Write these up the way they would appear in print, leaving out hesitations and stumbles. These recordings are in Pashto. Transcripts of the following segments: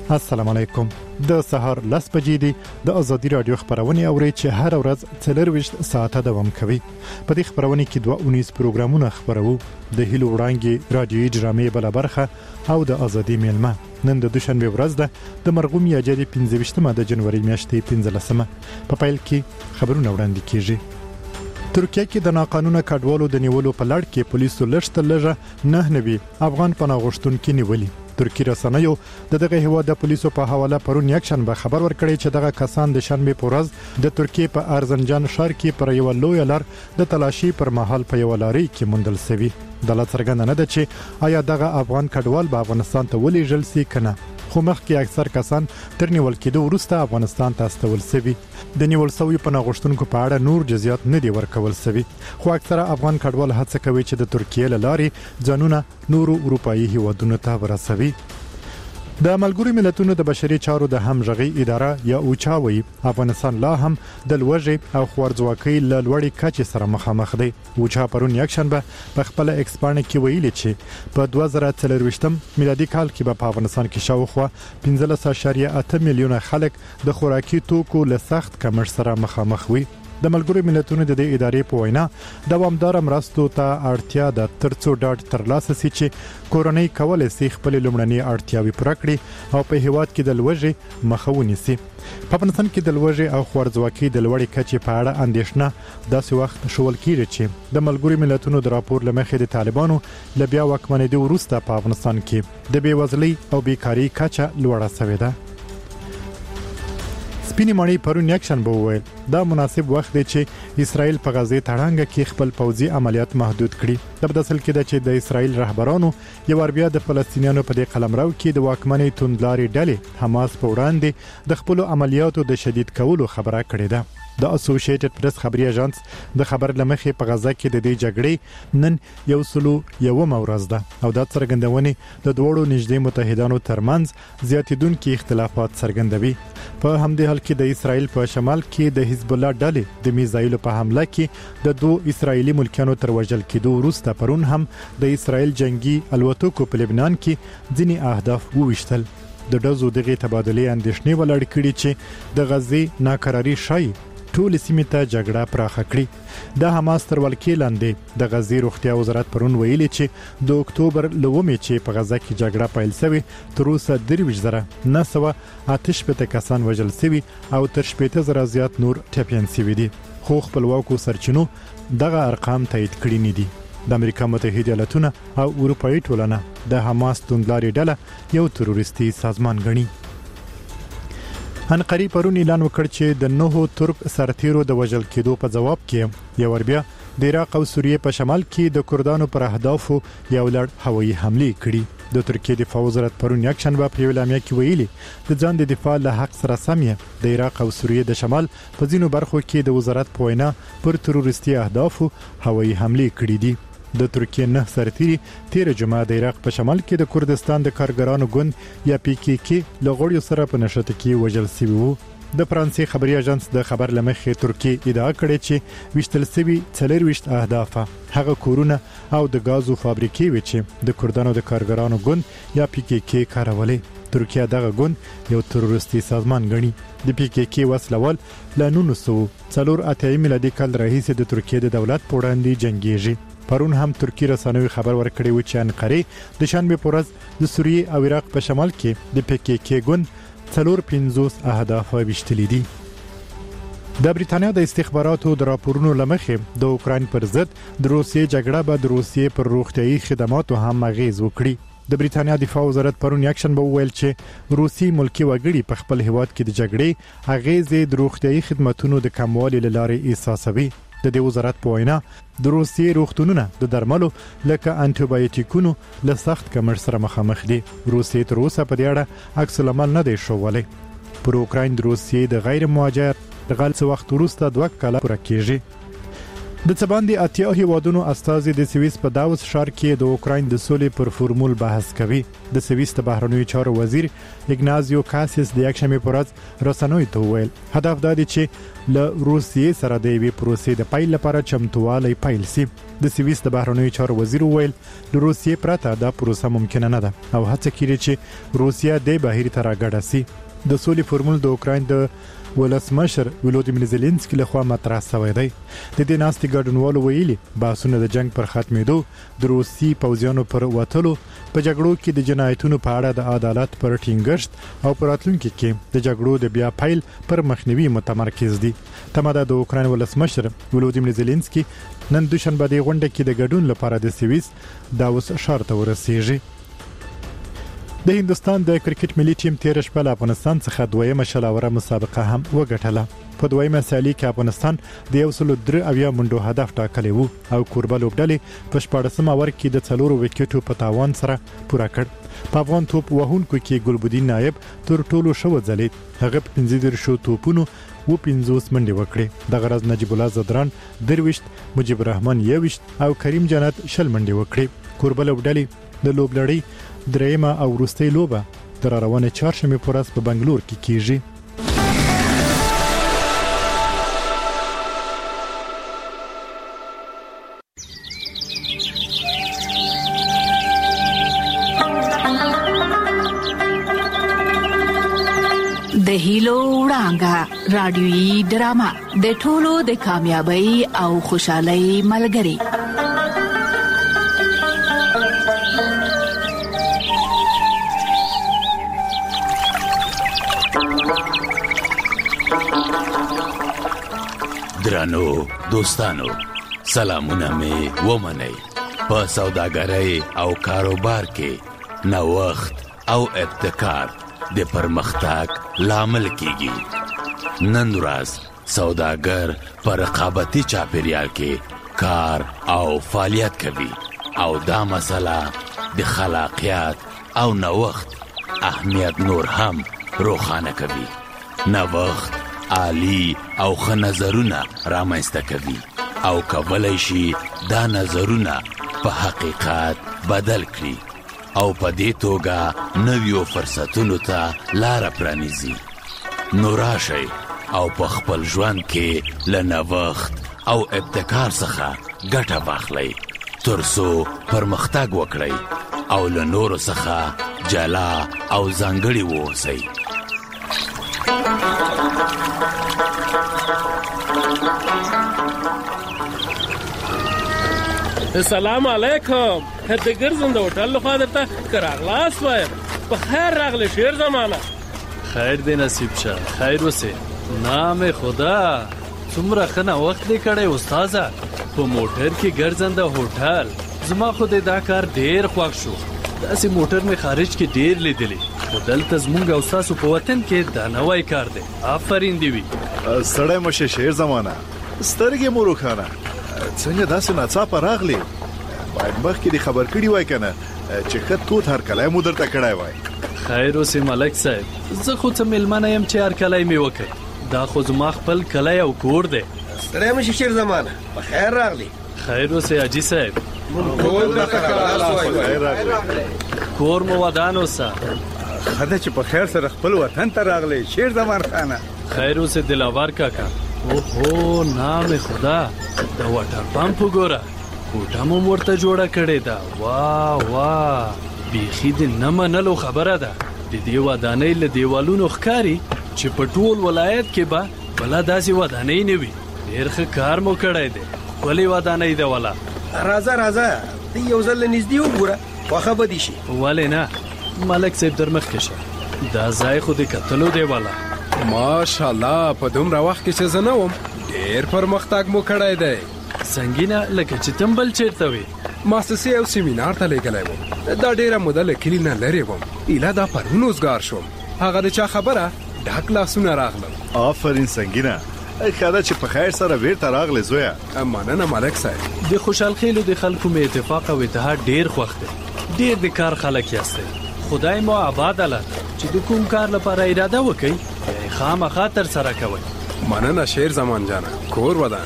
السلام علیکم. د سهار 10 بجې دي د ازادي رادیو خبرونه اوري چې هر ورځ 24 ساعته دوام کوي. په دې خبرونه کې 219 پروګرامونه خبرو، د هیلو وړانګي رادیوي ډرامې بل برخه او د ازادي میلمه. نن د دوشنبه ورځ ده د مرغوم یاجدي 15مه د جنوري میاشتې 15مه. په پیل کې خبرونه وړاندې کیږي. ترکیه کې د ناقانونه کډوالو د نیولو په لړ کې پولیسو لږ 9 افغان پناه غوښتونکي نیولي. ترکی رسنیو دغه هیواد د پولیسو په حواله پرون یکشنبه خبر ورکړی چې دغه کسان د شنبه په ورځ د ترکیه په ارزنجان ښار کې پر یو لوی لار د تلاشي پر مهال په یو لاري کې موندل شوی. د لا څرګنده نه ده چې آیا دغه افغان کډوال به افغانستان ته ولېږل شي کنه، خو مخکې اکثر کسان تر نیول کېدو وروسته افغانستان ته استول شوی. د نیول شوی پناه غوښتونکو په اړه نور جزئیات نه دی ورکول شوی، خو اکثره افغان کډوال هڅه کوي چې د ترکیه له لارې ځانونه نورو اروپایي هیوادونو ته ورسوي. د ملګرو ملتونو د بشري چارو د همغږي اداره یا اوچاوي افغانستان لا هم د لوږې او خوارځواکۍ له لوړې کچې سره مخامخ دی. اوچا پرون یکشنبه په خپل ایکسپانه کې ویلي چې په 2023 میلادي کال کې په افغانستان کې شاوخوا 15.8 میلیونه خلک د خوراکي توکو له سخت کمښت سره مخامخ وي. د ملګرو ملتونو د دې ادارې په وینا دوامدار مرستو ته اړتیا ده ترڅو ډاډ ترلاسه شي چې کورنۍ کولای شي خپل لومړني اړتیاوې پوره کړي او په هیواد کې د لوږې مخه ونیسي. په افغانستان کې د لوږې او خوارځواکۍ د لوړې کچې په اړه اندېښنه داسې وخت شول کېږي چې د ملګرو ملتونو د راپور لمخې د طالبانو له بیا واکمنېدو وروسته په افغانستان کې د بېوزلۍ او بیکاری کچه لوړه شوې ده. سپینې ماڼۍ پرون یکشنبه وویل دا مناسب وخت دی چې اسرائیل په غزه تړانګه کې خپل پوځي عملیات محدود کړي. د بدسل کې د چې د اسرائیل رهبرانو یو بیا د فلسطینیانو په دې قلمرو کې د واکمنۍ توندلاري ډلې حماس په وړاندې د خپل عملیاتو د شدید کولو خبره کړې ده. د اسوسییټډ پریس خبري اژانس د خبر لمخې په غزه کې د دې جګړې نن 101 ورځ ده او دا څرګندونه د دوړو نږدې متحدانو ترمنځ زیاتیدونکو اختلافات څرګندوي. په همدې حال کې د اسرائیل په شمال کې د حزب الله ډلې د میزایلو په حمله کې د 2 اسرایلی ملکانو تر وژل کېدو وروسته پرون هم د اسرائیل جنگي الوتکو په لبنان کې ځینې اهداف وویشتل. د دزو دغه تبادلې اندېښنې ولړ کړي چې د غزې ناکراری شای ټول سیمه ته جګړه پراخه کړي. د حماس تر ولکې لاندې د غزې روغتیا وزارت پرون ویلي چې د اکتوبر لومې چې په غزه کې جګړه پیل شوه تر اوسه 23,988 کسان وژل شوي او تر 80,000 زیات نور ټپيان شوي دي، خو خپلواکو سرچینو دغه ارقام تایید کړي نه دي. د امریکا متحده ایالاتونه او اروپאי ټولنه د حماس توندلاري ډله یو تروریستي سازمان ګڼي. انقری پرون اعلان وکړ چې د 9 ترک سرتیرو د وژل کېدو په جواب کې یو بیا د عراق او سوریه په شمال کې د کردانو پر اهدافو یو لړ هوایي حمله کړې. د ترکیه دفاع وزارت پرون یکشنبه په اعلامیه کې ویلي د ځان د دفاع له حق سره سمې د عراق او سوریه د شمال په ځینو برخو کې د وزارت په وینا پر تروریستي اهدافو هوایي حمله کړې دي. د ترکیه 9 سرتیري تیر جمعه د عراق په شمال کې د کردستان د کارګرانو ګوند یا PKK لغړیو سره په نشته کې وژل شوی وو. د فرانسې خبري اژانس د خبر لمخې ترکیه ادعا کړې چې وشتل شوی 24 اهداف هغه کورونه او د غازو فابریکې و چې د کردانو د کارګرانو ګوند یا PKK کارولې. ترکیه دغه ګوند یو تروریستي سازمان ګڼي. د PKK وسلوال ل 1984 میلادي کال راهیسې د ترکیه د دولت په وړاندې جنگيږي. پرون هم ترکی رسنوي خبر ورکړی و چې انقره د شنبه په ورځ د سوریه او عراق په شمال کې د PKK ګوند 450 اهداف وشتلي دي. د بریټانیا د استخباراتو د راپورونو لمخې د اوکراین پر ضد د روسیې جګړه به د روسیې پر روغتيایي خدماتو هم اغیز وکړي. د بریټانیا دفاع وزارت پرون یکشنبه وویل چې روسي ملکی وګړي په خپل هیواد کې د جګړې اغیز د روغتيایي خدماتو د کموالي لارې احساسوي. د دې وزارت په وینا د روسیې روغتونونه د درملو لکه انټي بایوټیکونو له سخت کمښت سره مخامخ دي. روسیې تر اوسه په دې اړه عکس العمل نه دی ښوولی. پر اوکراین د روسیې د غیر مهاجر د غلط وخت وروسته 2 کاله پوره کیږي. د څباندې اتیا هیوادونو استازي د سویس په داوس ښار کې د اوکراین د سولې پر فورمول بحث کوي. د سویس د بهرنیو چارو وزیر ایګنازیو کاسیس د یکشنبه پر ورځ رسنیو ته وویل هدف دا دی چې له روسیې سره د یوې پروسې د پیل لپاره چمتووالی پیل شي. د سویس د بهرنیو چارو وزیر وویل له روسیې پرته دا پروسه ممکنه نه ده او هڅه کوي چې روسیه د بهیر ته راګډه شي. د سولې فورمول د اوکراین د ولسمشر ولودیمیر زيلنسکي لخوا مطرح شوی دی. د دې ناستې ګډونوالو ویلي بحثونه د جنگ پر ختمېدو، د روسي پوځیانو پر وټلو، په جګړو کې د جنایتونو په اړه د عدالت پر ټینګښت او پر راتلونکي کې د جګړو د بیا پیل پر مخنیوي متمرکز دي. تماده د اوکراین ولسمشر ولودیمیر زيلنسکي نن دوشنبه د غونډه کې د ګډون لپاره د سویس داوس ښار ته ورسېږي. د هندستان د کرکټ ملي ټیم تیر شپه له افغانستان څخه دویمه شلاوره مسابقه هم وګټله. په دویمه سیالي کې افغانستان د 103 منډو هدف ټاکلی وو او کوربه لوبډلې په 14 اوور کې د 4 وکټو په تاوان سره پوره کړ. په افغان توپ وهونکو کې ګلبدین نایب تر ټولو شو ځلید. هغه په 15 توپونو و 50 منډې وکړې. د غرض نجیب الله زدران 23، مجيب الرحمن 21 او کریم جنت 20 منډې وکړې. کوربه لوبډلې د لوبلړۍ درېمه او وروستۍ لوبه تر روانه چهارشنبه پر ورځ په بنگلور کې کیږي. د هیلو وړانګه رادیويي ډرامه د ټولو د کامیابی او خوشحالۍ ملګری. درانو دوستانو، سلامونه می ومنئ. په سوداګرۍ او کاروبار کې نوښت او ابتکار د پرمختګ لامل کیږي. نن ورځ سوداګر پر رقابتي چاپیریال کې کار او فعالیت کوي او دا مسله د خلاقیت او نوښت اهمیت نور هم روښانه کوي. نوښت عالی او ښه نظرونه رامنځته کوي او کولای شي دا نظرونه په حقیقت بدل کړي او په دې توګه نویو فرصتونو ته لار پرانیزي. نو راشئ او په خپل ژوند کې له نوښت او ابتکار څخه ګټه واخلئ ترڅو پرمختګ وکړئ او له نورو څخه جلا او ځانګړي واوسئ. السلام علیکم. د ګرځند هوټل لخوا درته کراغلاس وایم. په خیر راغلی شیر زمانه. خیر دی نصیب شه، خیر وسه. نام خدا څومره ښه وخت دی کړی استاده. په موټر کې ګرځند هوټل زما خو دا کار ډیر خوښ شو. داسې موټر می خارج کې ډیر لیدلی. دلته زمونږ او تاسو په وطن کې دا نوای کار دی. آفرین دی وی. سړی مشه شیر زمانه. سترګې مو روښانه. څنګه داسې ناڅاپه راغلی؟ باید مخکې دې خبر کړي وای کنه چې ښه توت هر کلی مو درته کړی وای. خیر اوسې ملک صاحب، زه خو څه میلمانه یم چې هر کلی مې وکړي. دا خو زما خپل کلی او کور دی. ستړی مشه شیر زمانه، په خیر راغلی. خیر اوسې حاجي صاحب. کور مو ودان اوسه. خدای چې په خیر سره خپل وطن ته راغلی شیر زمان خانه. خیر اوسې دلاور کاکا. اوهو نام خدا، دا واټر پمپ وګوره. کوټه مو ورته جوړه کړې ده. واه واه، بیخي د نه منلو خبره ده. د دې ودانۍ له دیوالونو ښکاري چې په ټول ولایت کې به بله داسې ودانۍ نه وي. ډېر ښه کار مو کړی دی. ښکلې ودانۍ ده والا. راځه ته یو ځل نږدې وګوره، خوښه به دې شي. ولې نه، ملک صاحب در مخکې شه. دا ځای خو د کتلو دی والا. ماشاءالله، په دومره وخت کې چې زه نه وم ډېر پرمختګ مو کړی دی. سنګینه لکه چې تمبل چیرته وي. مؤسسې او سیمینار ته لېږلی وم. دا ډېره موده له کلي نه لرې وم. ایله دا پرون اوزګار شوم. هغه د چا خبره ډک لاسونه راغلل. آفرین سنګینه، ښه ده چې په خیر سره بیرته راغلی زویه. مننه ملک صاحب. د خوشحال خیلو د خلکو مې اتفاق او اتحاد ډېر خوښ دی. ډېر د کار خلک یاستئ. خدای مو آباد الله چې د کوم کار لپاره اراده وکړي خامخا تر سره کوي. مننه شیر زمان جانه. کور ودان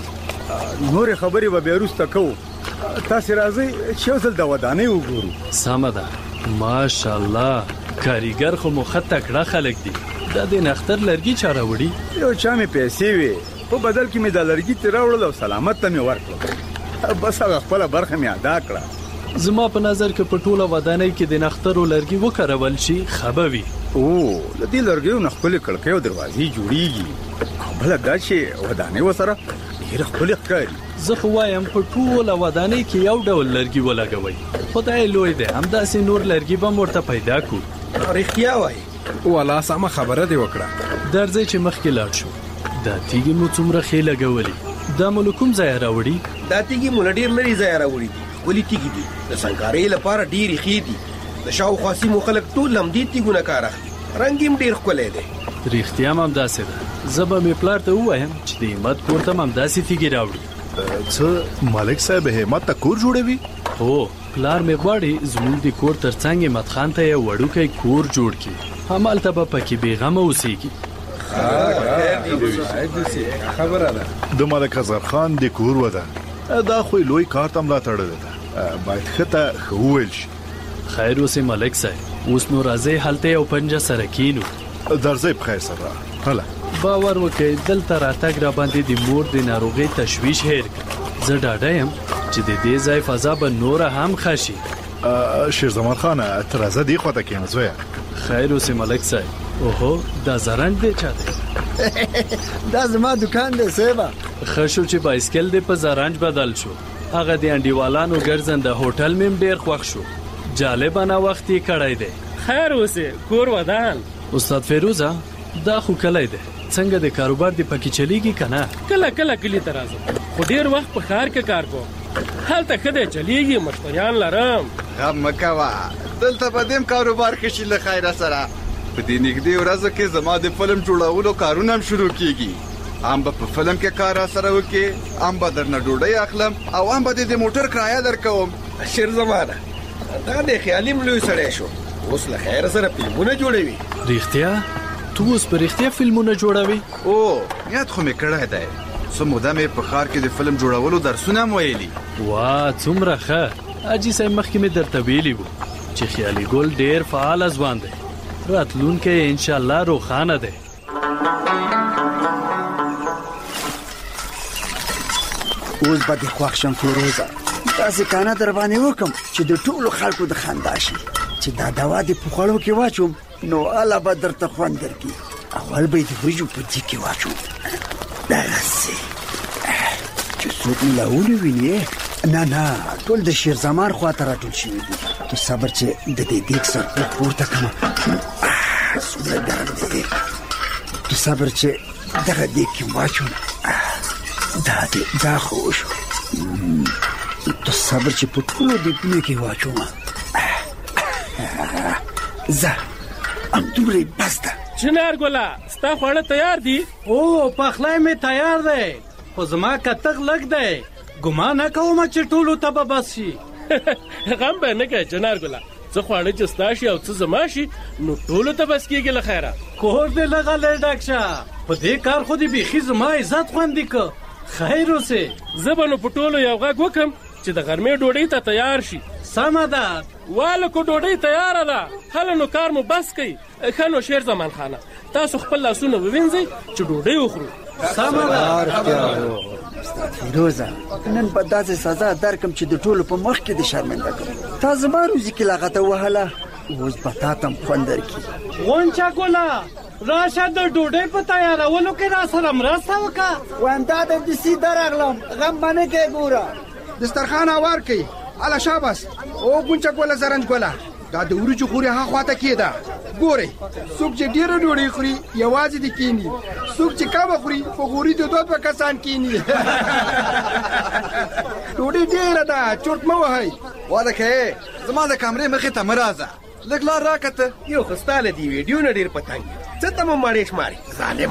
نور خبرې به بیا وروسته کوو. تاسو راځئ چې یو ځل د ودانۍ وګورو. سمه ده. ماشاءالله کاریګر خو مو ښه تکړه خلک دي. دا د نختر لرګي چا راوړي؟ یو چا مې پیسې وې، په بدل کې مې د لرګي ترې راوړل او سلامت ته مې ورکړل. بس هغه خپله برخه مې ادا کړه. زما په نظر کې په ټوله ودانۍ کې د نخترو لرګي وکارول شي ښه به وي. له دې لرګیو نه ښکلې کړکۍ او دروازې جوړیږي او بله دا چې ودانۍ ورسره ډېره ښکلې ښکاري. زه خو وایم په ټوله ودانۍ کې یو ډول لرګي ولګوئ. خدای لوی دی، همداسې نور لرګي به ورته پیدا کړو. رښتیا وایي. والا سمه خبره دی وکړه. درځئ چې مخکې لاړ شو. دا تیږې مو څومره ښې لګولې. دا مو له کوم ځایه راوړي؟ دا تیږې مو له ډېر لرې ځایه راوړي دي. ښکلې تیږې دي، د سنګکارۍ لپاره ډېرې ښې دي. د شاوخوا سیمو خلک ټول همدې تیږو نه کار اخلي. رنګ یې ډېر ښکلی دی. رښتیا هم همداسې ده. زه به مې پلار ته ووایم چې د همت کور ته هم همداسې تیږې راوړي. څه ملک صاحب همت ته کور جوړوي؟ هو، پلار مې غواړي زموږ د کور ترڅنګ همت خان ته یو وړوکی کور جوړ کړي. همالته به پکې بېغمه اوسېږي. خبره ده. د ملک اظهر خان د کور ودان دا خو لوی کار ته ملا تړلې ده، باید ښه ته ښه وویل شي. خیر اوسې ملک صاحب، اوس نو راځئ هلته یو پنجه سره کینو. درځئ په خیر سره. هله باور وکړئ دلته راتګ را باندې د مور د ناروغۍ تشویش هیر کړ. زه ډاډه یم چې د دې ځای فضا به نوره هم ښه شي. شیرزمان خانه ته راځه دې خواته کښېنه زویه. خیر اوسې ملک صاحب. اوهو دا زرنج دی چا دی؟ دا زما دکان دی صاحبه. ښه شو چې بایسکل دی په زرنج بدل شو. هغه د انډیوالانو ګرځنده هوټل مې ډېر خوښ شو. جالبه نوښت یې کړی دی. خیر اوسې کور ودان. استاد فیروزه دا خو کلی دی، څنګه د کاروبار دی پکې چلیږي که نه؟ کله کله کلي ته راځم، خو ډېر وخت په ښار کې کار کوم. هلته ښه دی چلیږي، مشتریان لرم. غم مه کوه، دلته به دې هم کاروبار ښه شي له خیره سره. په دې نږدې ورځو کې زما د فلم جوړولو کارونه هم شروع کېږي. هم به په فلم کې کار راسره وکړې، هم به درنه ډوډۍ اخلم او هم به دې د موټر کرایه درکوم. شیرزمانه دا د خیالي لوی سړی شو، اوس له خیره سره فلمونه جوړوي. رښتیا؟ تو اوس په رښتیا فلمونه جوړوي؟ او نیت خو مې کړی دی. څه موده مې په ښار کې د فلم جوړولو درسونه هم ویلي. وا څومره ښه. حاجي صاحب مخکې مې درته ویلي وو چې خیالي ګل ډېر فعاله ځوان دی. راتلونکی یې انشاءالله روښانه دی. اوس به دې خوښ شم فیروزه. داسې کانه در باندې وکم چې د ټولو خلکو د خندا شي. چې دا دوا دې په خوړو کې واچوم نو اله به درته خوند درکړي. اول به یې د وریجو په دیګ کې واچوم دغسې چې څوک مې لا ونویني. نه ټول د شیرزمان خواته راټول شوي دي. تو صبر چې د دې دیګ سر پورته کړم. څومره ګرم دی. تو صبر چې دغه دیګ کې واچوم. دا خو شو. تو صبر چې په ټولو دیګونو کې واچوم. زه همدومره بس ده. چنار ګله ستا خواړه تیار دي؟ او پخلی مې تیار دی، خو زما کتغ لږ دی. ګمان نه کوم چې ټولو ته به بس شي. غم به نه کوې چنار ګله، څه خواړه چې ستا شي او څه زما شي نو ټولو ته بس کېږي له خیره. کور دې لغلی ډک شه، په دې کار خو دې بیخي زما عزت خوندي که. خیر اوسې. زه به نو په ټولو یو غږ وکړم چې د غرمې ډوډۍ ته تیار شي. سمه ده. والکو ډوډۍ تیاره ده، هله نو کار مو بس کوي. ښه نو شیرزمان خانه تاسو خپل لاسونه ووینځئ چې ډوډۍ وخورو. سمه ده. استاد فیروزه نن به داسې سزا درکم چې د ټولو په مخ کې دې شرمنده کړم. تا زما روزي کې لغته وهله، اوس به تا ته هم خوند درکړي. غونچه ګله راشه د ډوډۍ په تیارولو کې را سره مرسته وکړه. وایم دا د دسي درغلم، غم به نه کوې. ګوره دسترخوان هوار کوي. اله شاباس. او غونچه ګله زرنج ګله دا د وریجو خوري ها خواته کېده. ګورئ څوک چې ډېره ډوډۍ خوري یوازې دې کېني، څوک چې کمه خوري په غوري د دوه کسان کېني. ډوډۍ ډېره ده، چورت مه وهئ. واده کوې زما د کامرې مخې ته مه راځه، لږ لار راکته. یو خو ستا له دې ویډیو نه ډېر پتنګ څه ته مو مړې شمارې ظالم.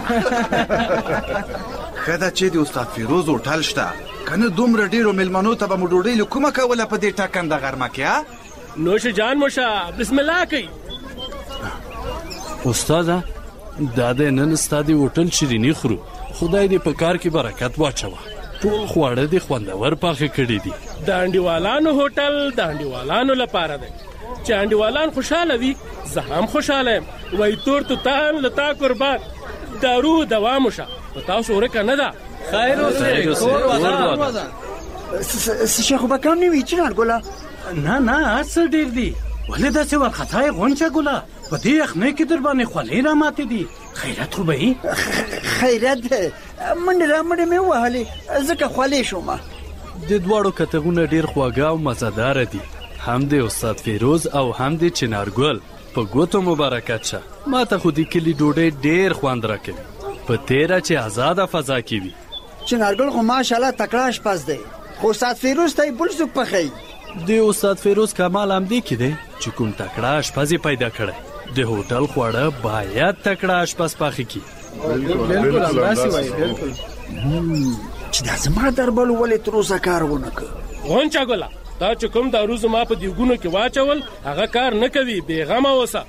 ښه ده چې د استاد فیروز هوټل شته، که نه دومره ډېرو مېلمنو ته به مو ډوډۍ له کومه کوله په دې ټاکنده غرمه کې. نوش جان موشه بسم الله کوي. استاده دا د نن ستا د هوټل شیریني خورو، خدای دې په کار کې برکت واچوه. ټول خواړه دې خوندور پاخه کړي دي. د انډیوالانو هوټل د انډیوالانو لپاره دی چې انډیوالان خوشاله وي زه هم خوشاله یم. وای تور توتان لتا قربان دارو دوام وشه په تاسو ورکه نه ده. خیر اوسه څه خو به کم نه وي چنار ګله. نه څه ډېر دي ولې داسې وارخطا یې غونچه ګله په دې یخنۍ کې در باندې خولې را ماتې دي. خیرات خو به یې خیرات منډې را منډې مې ووهلې ځکه خولې شومه. د دواړو کتغونه ډېر خواږه او مزهداره دي. هم د استاد فیروز او هم د چنارګل په ګوتو مبارکت شه. ما ته خو د کلي ډوډۍ ډېر خوند راکوي په تیره چې آزاده فضا کې وي. چنارګل خو ماشاءالله تکړه اشپز دی خو استاد فیروز ته یې بل څوک پخوي. د استاد فیروز کمال همدې کې دی چې کوم تکړه اشپز یې پیدا کړی. د هوټل خواړه باید تکړه اشپز پاخه کړي. بالکل همداسې وایي. بالکل چې دا زما دربلو ولې تر اوسه کار ونه کړ. غونچه ګله دا چې کوم دارو زما په دیګونو کې واچول هغه کار نه کوي. بېغمه اوسه.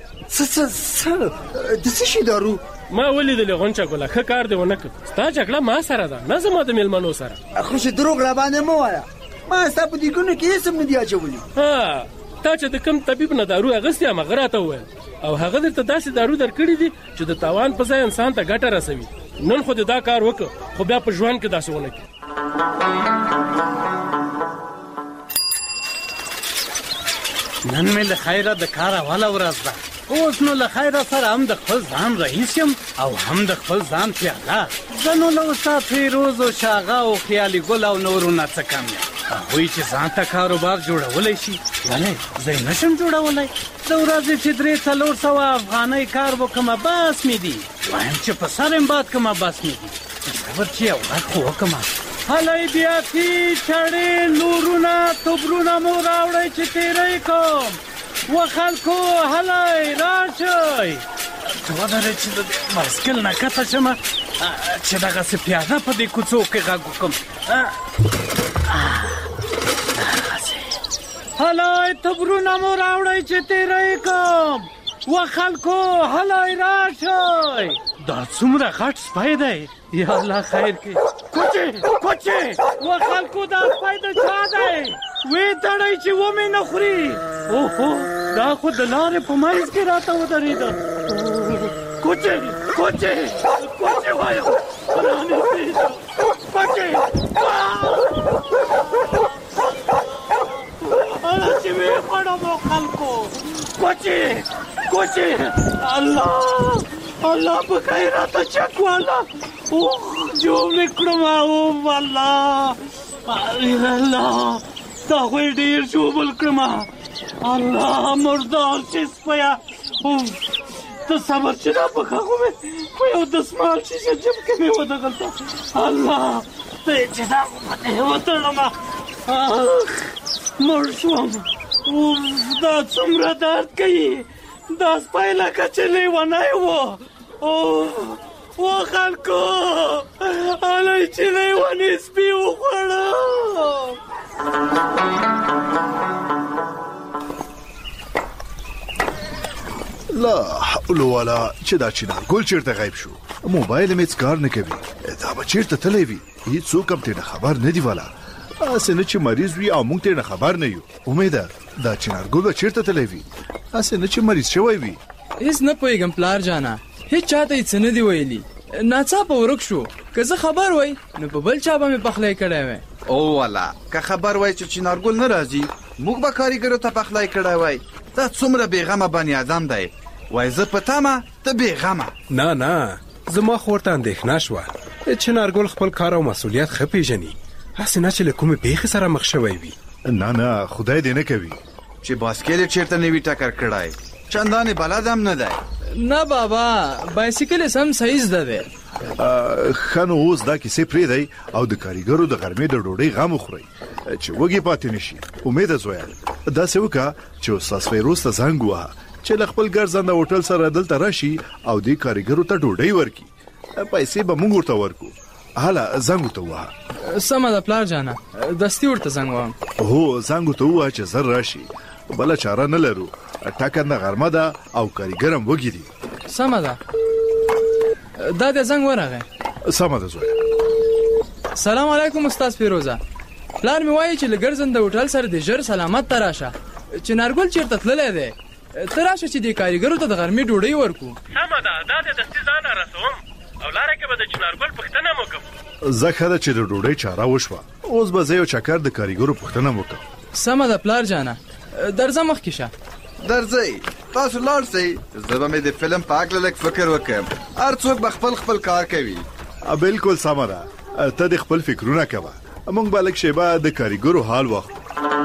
د څه شي دارو؟ ما ولیدلې غونچه ګله ښه کار دې ونه کړ. ستا جګړه ما سره ده نه زما د مېلمنو سره. خو چې دروغ را باندې مه وایه ما ستا په دیګونو کې هېڅ هم نه دي اچولي. تا چې د کوم طبیب نه دارو اغستې هم هغه راته وویل او هغه درته داسې دارو درکړي دي چې د تاوان په ځای انسان ته ګټه رسوي. نن خو دې دا کار وکړ خو بیا په ژوند کې داسې ونه کړي. نن مې له خیره د کار اوله ورځ ده. اوس نو له خیره سره هم د خپل ځان رئیس یم او هم د خپل ځان پیاله. زه نو له استاد فیروز او شاغه او خیالي ګل او نورو نه څه کم یم. هغوی چې ځان ته کاروبار جوړولی شي ولې زه یې نشم جوړولی. د ورځې چې 300-400 افغانۍ کار وکړمه بس مې دي. وایم چې په سر یم باد کړمه بس مې دي. صبر چې یو غږ خو وکړمه. هلی بیاتي چړې نورونه توبرونه مو راوړئ چې تیری کوم و خلکو هلی راشئ. څه ودرې چې د بایسکل نه کته شمه چې دغسې پیاده په دې کوڅو کې غږ وکړم. هلی توبرونه مو راوړئ چې تیری کوم و خلکو هلی راشئ. دا څومره غټ سپی دی یا الله خیر کې. کوچې و خلکو دا سپی د چا دی وی تړئ چې ومې نه خوري. اوهو دا خو د لارې په منځ کې راته ودرېده. کوچې وایم رانږدې شه کوچې هله چې ویې خوړم خلکو. کوچې الله په خیر راته چک والا. اوه جوړ مې کړم. اوه الله دا خو یې ډېر ژوبل کړم. الله مردار چې سپیه. ته صبر چې دا پخه خو مې په یو دسمال شیشه جب کې مې ودغلته. الله ته یې چې دا په دې وتړم مړ شوم. دا څومره درد کوي. دا سپی لکه چې لیونی و. و خلکو هلی چې لیونی سپي وخوړه. لا حول ولا چې دا چنارګل چیرته غیب شو. موبایل مې هېڅ کار نه کوي. دا به چیرته تللی وي هېڅوک هم ترې خبر نه دي والا. هسې نه چې مریض وي او موږ ترې خبر نه یو. امیده دا چنارګل به چیرته تللی وي هسې نه چې مریض شوی وي. هېڅ نه پوهېږم پلار جانه هېڅ چاته یې څه نه دي ویلي. ناڅاپه ورک شو. که زه خبر وای نو په بل چا به مې پخلی کړی وی. او والا که خبر وای چې چنارګل نه راځي موږ به کاریګرو ته پخلی کړی وای. دا څومره بېغمه بني ادم دی. وای زه په تمه ته بېغمه. نه زما خو ورته اندېښنه شوه. چنارګل خپل کار او مسؤلیت ښه پېژني. هسې نه چې له کومې پېښې سره مخ شوی وي. نه خدای دې نه کوي چې باسکل یې چېرته نه وي ټکر کړی. چندانې بلد هم نه دی. نه بابا بایسکل سم صحیح زده دی. ښه نو اوس دا کیسې پرېږدئ او د کاریګرو د غرمې د ډوډۍ غم وخورئ چې وږي پاتې نه شي. امیده زویه داسې وکړه چې استاد فیروز ته زنګ ووهه چې له خپل ګرځنده هوټل سره دلته راشي او دې کاریګرو ته ډوډۍ ورکړي. پیسې به موږ ورته ورکو. هله زنګ ورته ووهه. سمه ده پلار جانه دستي ورته زنګ وهم. هو زنګ ورته ووهه چې زر راشي. بله چاره نه لرو. ټاکنده غرمه ده او کاریګر هم وږي دي. سمه ده دا دې زنګ ورغی. سمه ده زویه. سلام علیکم استاد فیروزه. پلار مې وایي چې لګرځن د هوټل سره د ژر سلامت ته راشه. چنارګل چیرته تللی دی؟ ته راشه چې د کاریګرو ته د غرمې ډوډۍ ورکو. سمه ده، دا د دستي ځان رسوم او لاره کې به د چنارګل پوښتنه وکړم. زه ښه ده چې د ډوډۍ چاره وشوه. اوس به زه یو چکر د کاریګرو پوښتنه وکړم. سمه ده پلار جانه، درځه مخکې شه. درځئ، تاسو لاړ شئ، زه به مې د فلم په هکله لږ فکر وکړم. هر څوک به خپل کار کوي. بالکل سمه ده، ته د خپل فکرونه کوه. موږ به لږ شیبه د کاریګرو حال واخلو.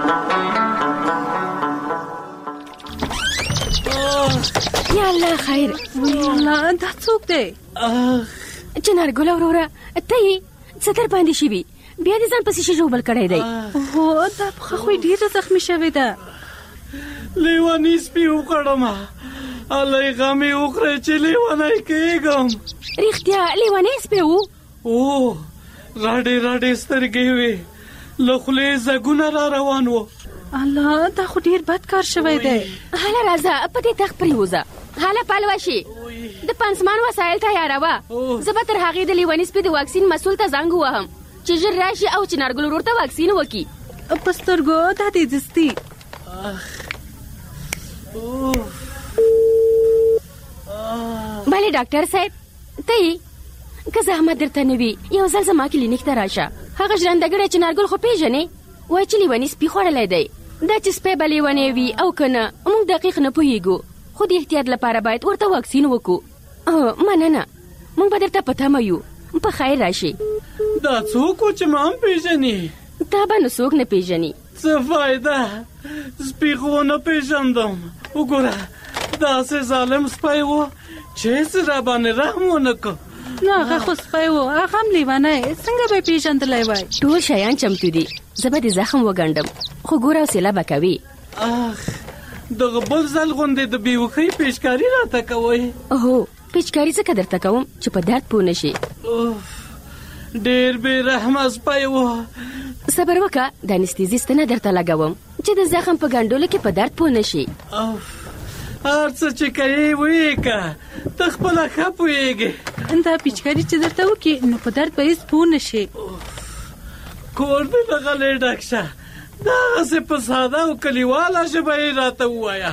یا الله خیر. الله، دا څوک دی؟ چنارګل وروره، ته یې څه در باندې شوي؟ بیا دې ځان پسې ژوبل کړی دی. هو، دا پښه خو یې ډېره زخمي شوې ده. لیونی سپي وکړم، هلئ غمې وخورئ چې لیونی کېږم. رښتیا لیونی سپی و؟ او راډې سترګې وې، له خولې ځګونه را روان و. الله، دا خو ډېر بد کار شوی دی. هله راځه په دې تخت پرېوځه. هله پلوه شي، د پنسمان وسایل تیاروه. زه به تر هغې د لیوني سپي د واکسین مسؤل ته زنګ ووهم چې ژر راشي او چنارګل ورور ته واکسین وکړي. په سترګو دا دې دستي. بله ډاکټر صاحب، ته یې که زحمت درته نه وي یو ځل زما کلینیک ته راشه. هغه ژرندګړی چنارګل خو پیژنې؟ وایي چې لیوني سپي خوړلی دی. دا چې سپی به لیونی وي او که نه موږ دقیق نه پوهېږو، خو د احتیاط لپاره باید ورته واکسین وکړو. مننه، موږ به درته په تمه یو. په خیر راشي. دا څوک و چې ما هم پیژني؟ تا به نو څوک نه پیژني. څه فایده، سپي خو نه پیژندم. وګوره داسې ظالم سپی و چې هېڅ راباندې رحم ونه کړ. نو هغه خو سپی و، هغه هم لیونی، څنګه به یې پیژندلی وای؟ ټول شیان چمتو دي، زه به د زخم وګنډم، خو ګوره حوصله به کوي. دغه بل ځل غوندې د بېهوښۍ پیچکاري راته کوئ؟ هو، پیچکاري ځکه درته کوم چې په درد پوه نه شي. ډېر بې رحمه سپی و. صبر وکړه، د انستیزیست نه درته لګوم چې د زخم په ګنډلو کې په درد پوه نه شي. هر څه چې کوې ویې که، ته خپله ښه پوهېږې. دا پیچکاري چې درته وکړي نو په درد به هېڅ پوه نه شي. کور دې له غلې ډک شه، دغسې په ساده او کلیواله ژبه یې راته ووایه.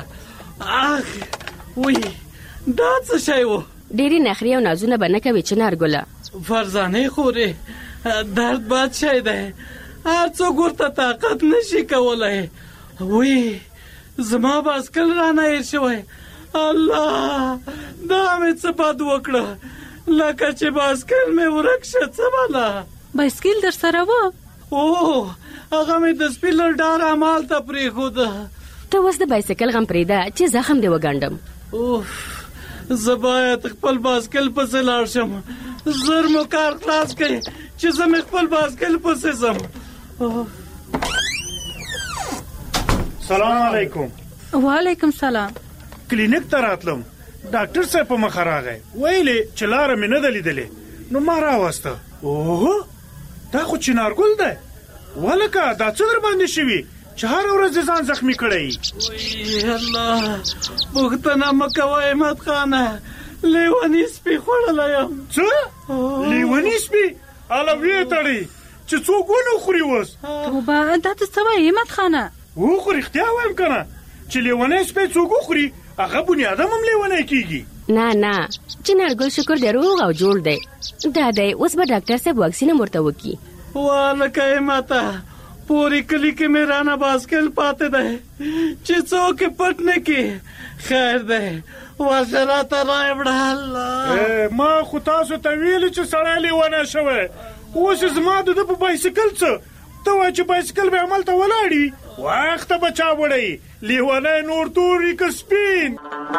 وی دا څه شی و؟ ډېرې نخرې او نازونه به نه کوې چنارګله. فرزانې خورې، درد بد شی دی، هر څوک ورته طاقت نه شي کولی. وی زما باسکل رانه هېر شوی. الله، دا مې څه بد وکړه، لکه چې باسکل مې ورک شه. څه بله بایسکل در سره و؟ او هغه مې د سپي له ډاره همالته پرېښوده. ته اوس د بایسکل غم پرېږده چې زخم دې وګنډم. زه باید خپل باسکل پسې لاړ شم. زر مو کار خلاص کړئ چې زه مې خپل باسکل پسې ځم. سلام علیکم. وعلیکم سلام. کلینیک ته راتلم، ډاکټر صاحب په مخه راغی، ویلې چې لاره مې نه ده لیدلې، نو ما راوسته. اوه، دا خو چنارګل دی. ولکه دا څه در باندې شوي چې هره ورځ ځان زخمي کړی؟ وی الله، پوښتنه مه کوه احمد خانه، لیوني سپي خوړلی یم. څه؟ لیوني سپي؟ هله ویې تړئ چې څوک ونه خوري اوس. توبه، دا ته څه وایې احمد خانه؟ خو رښتیا وایم که نه چې لیونی سپی څوک وخوري هغه بنیادم هم لیونی کېږي. نه، چنارګل شکر دی روغ او جوړ دی. دا دی، اوس به ډاکټر صاحب واکسین هم ورته وکړي. والکه احمده، پورې کلي کې مې رانه باسکل پاتې دی چې څوک یې پټ نه کړي. خیر دی، ورشه راته رایې وړه. الله، ما خو تاسو ته ویلي چې سړی لیونی شوی، اوس زما د ده په بایسکل څه؟ ته وایې چې بایسکل به همالته ولاړ وي، وخته به چا وړی؟ لیونی نور توري که سپین؟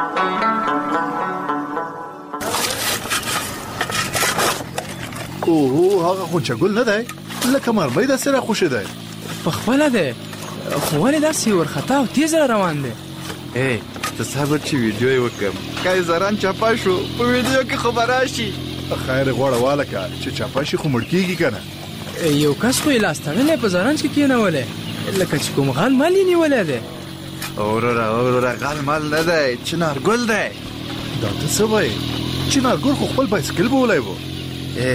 اوهو، هغه خونچګل نه دی، لکه مرمۍ داسې راخوشې دی. پخپله دی، خو ولې داسې ورخطا او تیز را روان دی؟ ته صبر چې ویډیو یې وکړم، که یې زران چاپه شو په ویډیو کې خو به راشي. خیر غوړه والکه چې چاپه شي خو مړ کېږي که نه. یو کس خو یې لاس تړلی په زرنج کې کېنولی، لکه چې کوم غل مال یې نیولی دی. وروره غل مال نه دی، چنارګل دی. دا ته څه وایې؟ چنارګل خو خپل بایسکل بولی و.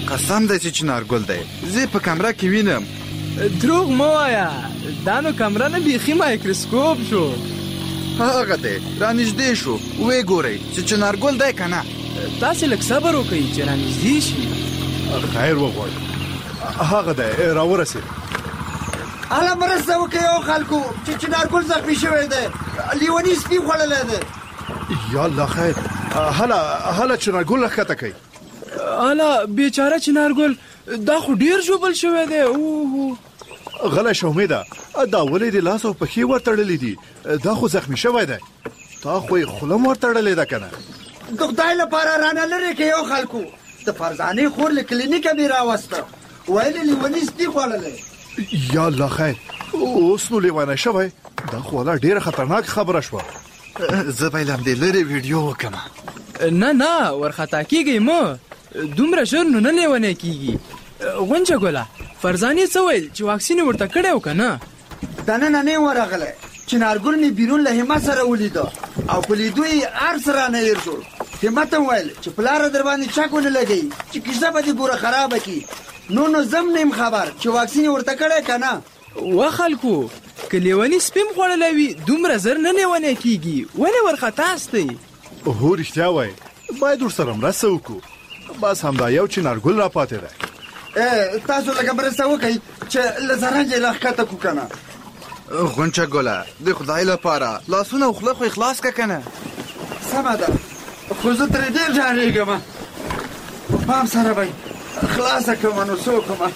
قسم دی چې چنارګل دی زه په کمره کې وینم. دروغ مه وایه، دا نو کمره نه بیخي مایکروسکوپ شو. هغه دی رانږدې شو، ویې ګورئ چې چنارګل دی که نه. تاسې لږ صبر وکئ چې رانږدې شي. خیر وغواړئ. هغه دی راورسېد. هله مرسته وکړئ او خلکو چې چنارګل زخمي شوی دی، لیوني سپي خوړلی دی. یا الله خیر. هله چنارګل راښکته کوي. هله بیچاره چنارګل دا خو ډېر ژوبل شوی دی. اوه غلی شه امیده، دا ولې د لاس او پښې ورتړلې دي؟ دا خو زخمي شوی دی. تا خو یې خوله م ورتړلې ده که نه؟ د خدای لپاره رانه لرې کړئ او خلکو. د فرزانې خور له کلینیکه مې راوسته، ویل یې لیوني سپي خوړلی. یا الله خیر. اوس نو لیونی شوی؟ دا خو والا ډېره خطرناک خبره شوه. زه به یې له همدې لرې ویډیو وکړم. نه ورخطا کېږئ مه، دومره ژر نو نه لیونی کېږي. غونچه ګله فرزانې څه ویل چې واکسین یې ورته کړی و که نه؟ دننه نه یم ورغلی. چنارګل مې بیرون له همت سره ولیده او په لیدو یې هر څه رانه هېر شول. همت م ویل چې پلاره در باندې چک ونه لګوي چې کیسه به دې ګوره خرابه کړي. نو زم نه یم خبر چې واکسین یې ورته کړی که نه. وا خلکو که لیوني سپي م خوړلی وي دومره زر نه لیونی کېږي. ولې ورخطا ستئ؟ هو رښتیا وایي، باید ورسره مرسته وکړو. بس همدا یو چنارګل را پاتې دی. تاسو لږه مرسته وکئ چې له زرنج یې راښکته کړو که نه. غونچه ګله د خدای لپاره لاسونه او خوله خو یې خلاص که که نه. سمه ده، خو زه ترې ډېر ډارېږم. په پام سره به خلاصه کړم نو څه وکړم.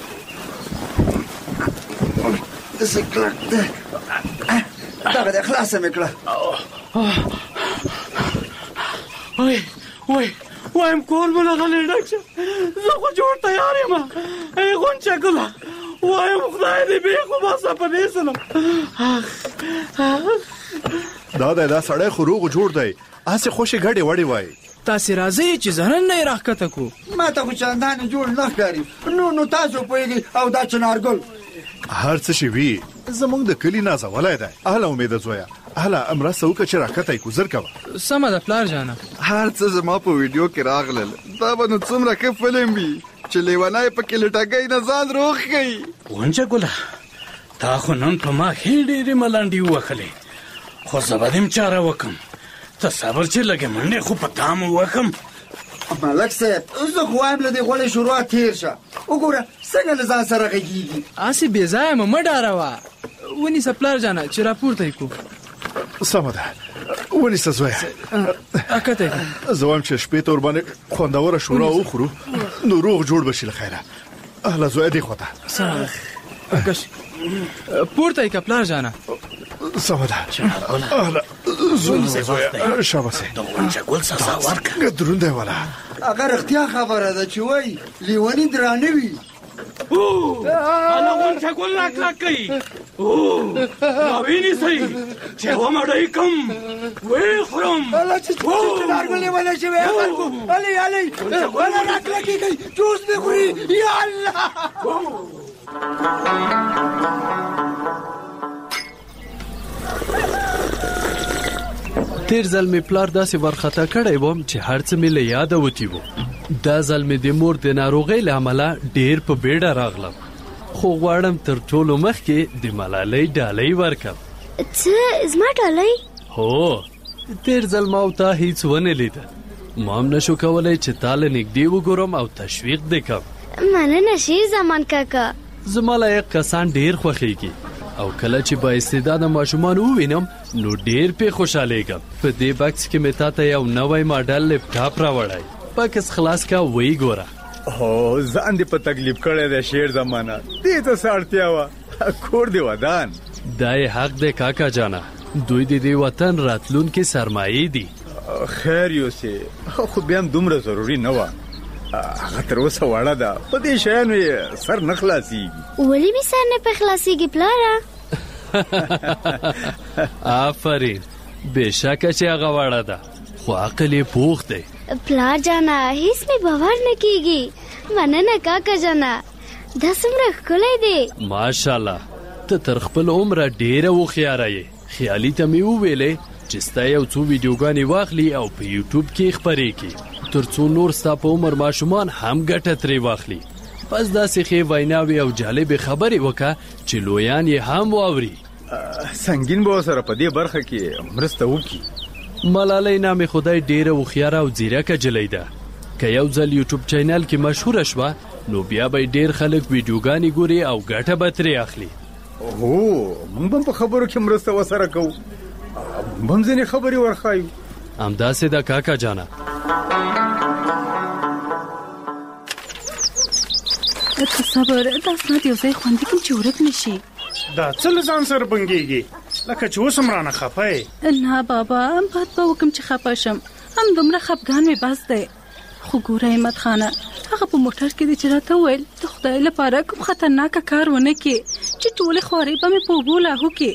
داسې کلک دی. دغه دی خلاصه مې کړه. وایم کور مې لغلی ډک شه، زه خو جوړ تیار یم. ای غونچه ګله وایم خدای دې بې خو باسه په دې سلم. دا سړی خو روغ جوړ دی، هسې خوشې ګډې وړې وایي. تاسې راځئ چې زرن نه یې راښکته کړو. ما ته خو چندانې جوړ نه ښکاري. نو تاسو پوهېږئ او دا چنارګل هر څه شي وي زمونږ د کلي نازولی دی. هله امیده زویه، هله مرسته وکړه چې راښکته یې کو زر کوه. سمه ده پلار جانه. هر څه زما په ویډیو کې راغلل. دا به نو څومره ښه فلم وي چې لیونی پکې لټګۍ نه ځان روغ کوي. غونچه ګله تا خو نن په ما ښې ډېرې ملنډې ووهلې، خو زه به دې چاره وکړم. ته صبر چې لږې منډې خو په تا م ووهم. ملک صاحب زه خو وایم له دې غوړې شروع تېر شه. وګوره څنګه له ځان سره غږېږي. هسې بې ځایه مه ډاروه. ونیسه پلار جانه چې راپورته یې کړو. سمه ده، ونیسه زویه. اکته یې کړه. زه وایم چې شپې ته ورباندې خوندوره شورا وخورو نو روغ جوړ به شي له خیره. هله زویه دې خوا ته. سمه ده پورته یې کړه پلار جانه. سمه ده. هله زویه شاباسې. د غونچه ګل سزا ورکړه. دروند دی والا. هغه رښتیا خبره ده چې وایي لیوني درانه وي. هله غونچه ګل راکلک کوي. راوینیسئ چې ومړی کم ویې خورم. هله چې چنارګل لیونی شوی خلکو. هلئ هله راکلکېږئ جوس مې خوري. یا الله تیر ځل مې پلار داسې ورخطا کړی وم چې هر څه مې له یاده وتي وو. دا ځل مې د مور د ناروغۍ له امله ډېر په بیړه راغلم، خو غواړم تر ټولو مخکې د ملالۍ ډالۍ ورکړم. څه زما ډالۍ؟ هو تیر ځل ما او تا هیڅ ونه لیده. ما هم نشو کولی چې تا له نږدې وګورم او تشویق دې کړم. مننه شیر زمان کاکا. زما لایق کسان ډېر خوښېږي او کله چې با استعداده ماشومان ووینم نو ډېر پې خوشحالیږم. په دې بکس کې مې تا ته یو نوی ماډل لپټاپ راوړی. بکس خلاص کا وی ګوره. هو ځان دې په تکلیف کړی دی شیر زمانه. دې ته څه اړتیا وه؟ کور دې ودان. دا یې حق دی کاکا جانه، دوی د دې وطن راتلونکي سرمایې دي. خیر یوسې خو بیا هم دومره ضروري نه وه. هغه تر اوسه وړه ده، په دې شیانو یې سر نه خلاصېږي. ولې مې سر نه په خلاصېږي پلاره؟ آفرین، بېشکه چې هغه وړه ده خو عقل یې پوخ دی. پلار جانا هیڅ مې باور نه کېږي. مننه کاکا جانا، دا څومره ښکلی دی. ماشاءالله، ته تر خپل عمره ډېره هوښیاره یې. خیالي ته مې وویلې چې ستا یو څو ویډیوګانې واخلي او په یوټیوب کې خپرې کړي. ترڅو نور ستا په عمر ماشومان هم ګټه ترې واخلي. پس داسې ښې ویناوې او جالبې خبرې وکړه چې لویان یې هم واوري. سنگین به سره په دې برخه کې مرسته وکړي. ملالۍ نامې خدای ډېره هوښیاره او ځیرکه جلۍ ده. که یو ځل یوټیوب چینل کې مشهوره شوه نو بیا به ډېر خلک ویډیوګانې ګوري او ګټه به ترې اخلي. هو موږ هم په خبرو کې مرسته ورسره کوو، موږ هم ځینې خبرې ورښایو. همداسې ده کاکا جانه. ته صبر، دا اسناد یو ځای خوندي کړم چې ورک نه شي. دا څه له ځان سره بنګېږي لکه چې اوس هم رانه خفه یې؟ نه بابا، بد به وکړم چې خفه شم، هم دومره خفګان مې بس دی. خو ګوره احمد خانه، هغه په موټر کې دی چې راته وویل د خدای لپاره کوم خطرناکه کار ونه کړې چې ټولې خوارۍ به مې په اوبو لاهو کړې.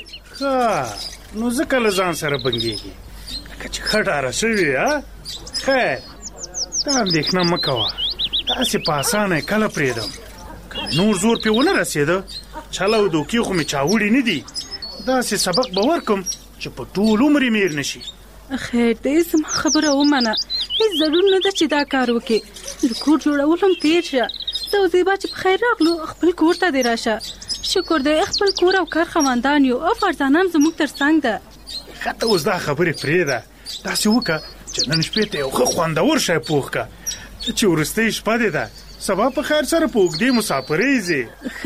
ښه، نو ځکه له ځان سره بنګېږي لکه چې ښه ډاره شوي. خیر، ته اندېښنه مه کوه، داسې په اسانه کله پرېږدم. که نور زور پې ونه رسېده، چل او دوکې خو مې چاوړي نه دي. داسې سبق به ورکم چې په ټول عمر یې میر نه شي. خیر دی، زما خبره ومنه، هیڅ ضرور نه ده چې دا کار وکړې. د کور جوړول هم تېر شه. زه او زیبا چې په خیر راغلو، خپل کور ته دې راشه. شکر دی خپل کور او کار خاوندان یو او فرزانه هم زموږ تر څنګ ده. ښه، ته اوس دا خبرې پرېږده، داسې وکړه چې نن شپې ته یو ښه خوندور شی پوخ کړه چې وروستۍ شپه دې ده، سبا په خیر سره په اوږدې مسافرۍ ځې.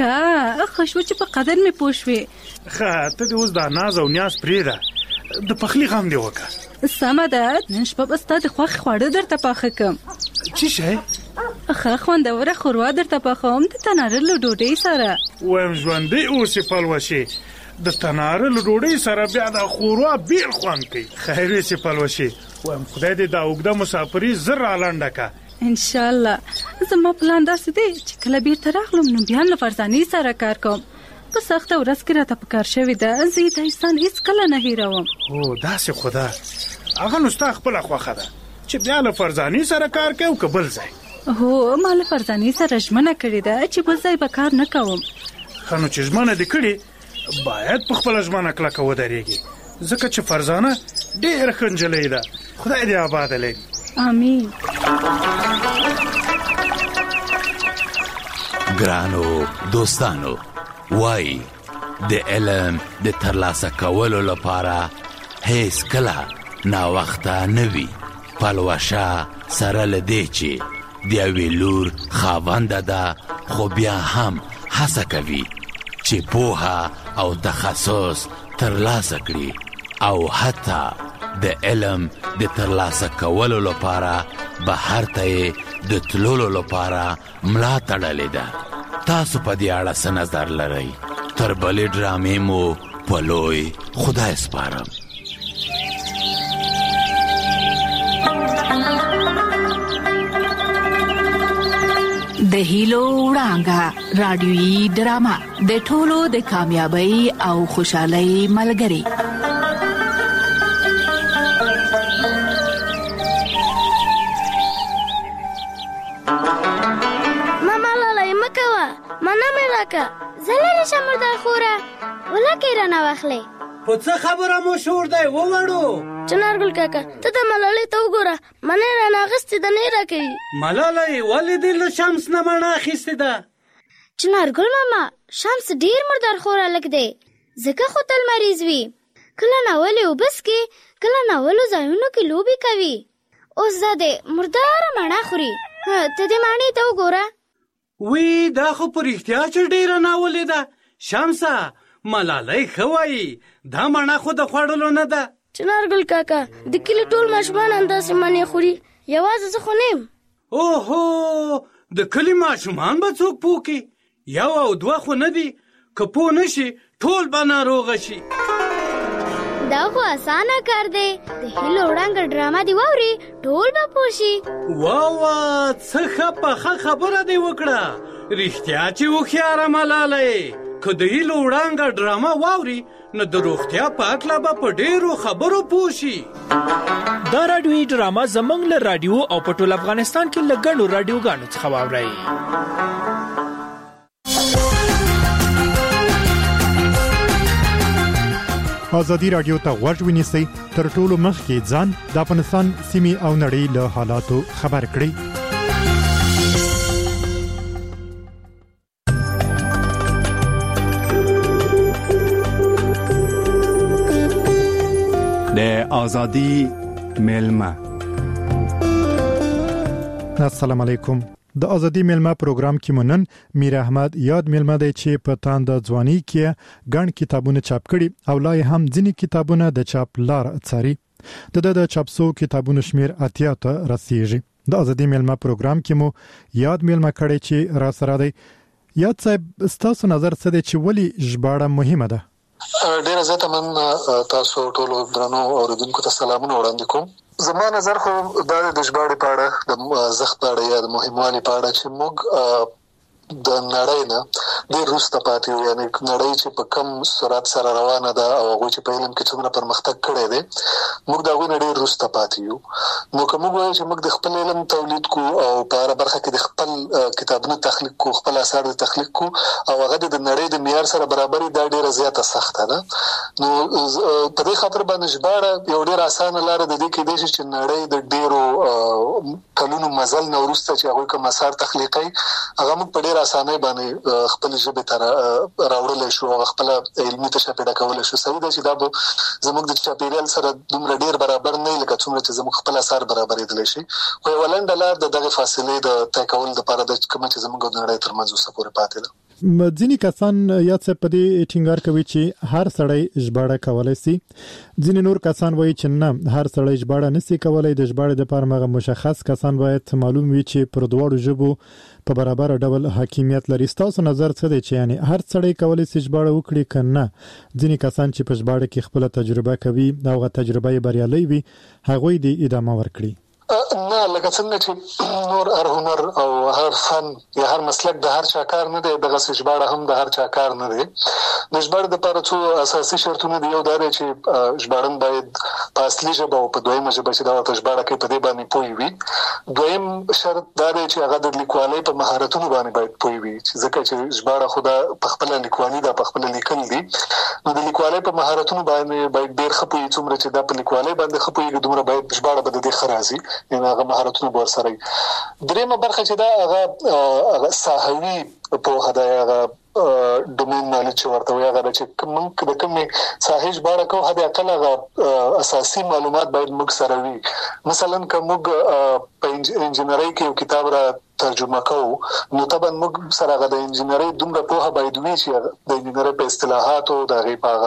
ښه شوه چې په قدر مې پوه شوې. ښه، ته دې اوس دا ناز او نیاز پرېږده، د پخلي غم دې وکړه. سمه ده، نن شپه به ستا د خوښې خواړه درته پاخه کړم. څه شی؟ ښه خوندوره ښوروا درته پخوم د تناره له ډوډۍ سره. وایم ژوندی اوسې پلوشې، د تناره له ډوډۍ سره بیا د ښوروا بیل خوند کوي. خیر اوسې پلوشې، وایم خدای دې دا اوږده مسافري زر رالنډه کړه. انشاءالله. زما پلان داسې دی چې کله بیرته راغلم نو بیا له فرزانې سره کار کوم. په سخته ورځ کې راته پکار شوې ده، زه یې دا احسان هېڅکله نه هېروم. هو داسې خو ده، هغه نو ستا خپله خوښه ده چې بیا له فرزانې سره کار کوي او که بل ځای. هو ما له فرزانې سره ژمنه کړې ده چې بل ځای به کار نه کوم. ښه، نو چې ژمنه دې کړې باید په خپله ژمنه کلکه ودرېږي، ځکه چې فرزانه ډېره ښه نجلۍ ده. خدای دې آباده لري. آمین. ګرانو دوستانو، وای د علم د ترلاسه کولو لپاره هیڅ کله ناوخته نه وي. پلوشه سره له دې چې د یوې لور خاونده ده، خو بیا هم هڅه کوي چې پوهه او تخصص ترلاسه کړي او حتی د علم د ترلاسه کولو لپاره بهر ته یې د تللو لپاره ملا تړلې ده. تاسو په دې اړه څه نظر لرئ؟ تر بلې ډرامې مو په لوی خدای سپارم. د هیلو وړانګه رادیويي ډرامه د ټولو د کامیابی او خوشحالۍ ملګری. ماما لاله مکوا مانا مې راکا زلری شمردار خوره ولکه رانه واخلې. په څه خبره مو شور دی ووړو؟ چنارګل کاکا ته د ملالۍ ته وګوره، منې رانه اخیستې ده نه راکوي. ملالۍ ولې دې له شمس نه مڼه اخیستې ده؟ چنارګل ماما، شمس ډېر مردار خوره هلک دی، ځکه خو تل مریض وي. کله ناولې اوبه څښي، کله ناولو ځایونو کې لوبې کوي. اوس دا دی مرداره مڼه خوري. ته دې مڼې ته وګوره. وی دا خو په رښتیا چې ډېره ناولې ده. شمسه، ملالۍ ښه وایي، دا مڼه خو د خوړلو نه ده. چنارګل کاکا، د کلي ټول ماشومان همداسې مڼې خوري، یوازې زه خو نه یم. اوهو، د کلي ماشومان به څوک پوه کړي؟ یو او دوه خو نه دي، که پوه نه شي ټول به ناروغه شي. دا خو اسانه کار دی، د هیلو وړانګه ډرامه دی واوري، ټول به پوه شي. واه څه ښه پخه خبره دې وکړه. رښتیا چې هوښیاره ملالۍ، که د هیلو وړانګه ډرامه واوري نو د روغتیا په هکله به په ډېرو خبرو پوه شي. دا راډیوي ډرامه زموږ له راډیو او په ټول افغانستان کې له ګڼو راډیوګانو څخه واورئ. ازادي راډیو ته غوږ ونیسئ، تر ټولو مخکې ځان د افغانستان سیمې او نړۍ له حالاتو خبر کړي. د آزادی ملما. السلام علیکم. د ازادي ملما پروګرام کې منن میر احمد یاد ملما دی چې په تاند ځواني کې ګڼ کتابونه چاپ کړي او لا هم ځینې کتابونه د چاپ لار څاري. د چاپسو کتابونو شمیر اتیا ته رسیږي. د ازادي ملما پروګرام کې مو یاد ملما کړي چې را سره دی. یاد صاحب ستاسو نظر څه دی چې ولی ژباړه مهمه ده؟ ډیره زیاته من تاسو ټول درنو اوریدونکو ته سلامونه وړاندې کوم. زما نظر خو دا د ژباړې په اړه د زخت په اړه یا د مهموالي په اړه چې موږ د نړۍ نه ډېر وروسته پاتې یو، یعنې نړۍ چې په کم سرعت سره روانه ده او هغوی چې په علم کې څومره پرمختګ کړی دی موږ د هغوی نه ډېر وروسته پاتې یو. نو که موږ وایو چې موږ د خپل علم تولید کو او په هره برخه کې د خپل کتابونه تخلیق کو، خپل اثار د تخلیق کو او هغه د نړۍ د معیار سره برابر دا ډېره زیاته سخته ده. نو په دې خاطر باندې ژباړه یو ډېر اسانه لاره د دې کېدای شي چې نړۍ د ډېرو کلونو مزل نه وروسته چې هغوی کوم اثار تخلیقوي هغه موږ په ډېر اسانه باندې خپل ژبه ته راوړل شو او خپل علمي تشه پیدا کول شو. صحیح ده چې دا به زموږ د چاپیریال سره دومره ډیر برابر نه لکه څومره چې زموږ خپل اثار برابرېدلی شي، خو یوه لنډه لار د دغې فاصلې د طی کولو دپاره ده چې کومه چې زموږ د نړۍ ترمنځ اوسه پورې پاتې ده. ځینې کسان یاد څه په دې ټینګار کوي چې هر سړی ژباړه کولی شي. ځینې نور کسان وایي چې نه، هر سړی ژباړه نشي کولی. د ژباړې دپاره هغه مشخص کسان باید معلوم وي چې پر دواړو ژبو په برابر ډول حاکمیت لري. ستاسو نظر څه دی چې یعنی هر سړی کولی شي ژباړه وکړي که نه؟ ځینې کسان چې په ژباړه کې خپله تجربه کوي او هغه تجربه یې بریالۍ وي هغوی دې ادامه ورکړي. نه، لکه څنګه چې نور هر هنر او هر فن یا هر مسلک د هر چا کار نه دی، دغسې ژباړه هم د هر چا کار نه دی. د ژباړې دپاره څو اساسي شرطونه دي. یو دا دی چې ژباړن باید په اصلي ژبه او په دویمه ژبه چې دا ورته ژباړه کوي په دې باندې پوه وي. دویم شرط دا دی چې هغه د لیکوالۍ په مهارتونو باندې باید پوه وي، ځکه چې ژباړه خو دا په خپله لیکوالي ده، په خپله لیکل دي. نو د لیکوالۍ په مهارتونو باندې باید ډېر ښه پوهېږي. څومره چې دا په لیکوالۍ باندې ښه پوهېږي دومره باید ژباړه به د دې ښه راځي، یعنې هغه مهارتونه به ورسره وي. درېیمه برخه چې دا هغه ساحوي پوهه ده، هغه ډومین نالج چې ورته وایي، هغه ده چې موږ د کومې ساحې ژباړه کوو حد اقل هغه اساسي معلومات باید موږ سره وي. مثلا که موږ په انجینرۍ کې یو کتاب را ترجمه کوو نو طبعا موږ سره هغه د انجینرۍ دومره پوهه باید وي چې د انجینرۍ په اصطلاحاتو، د هغې په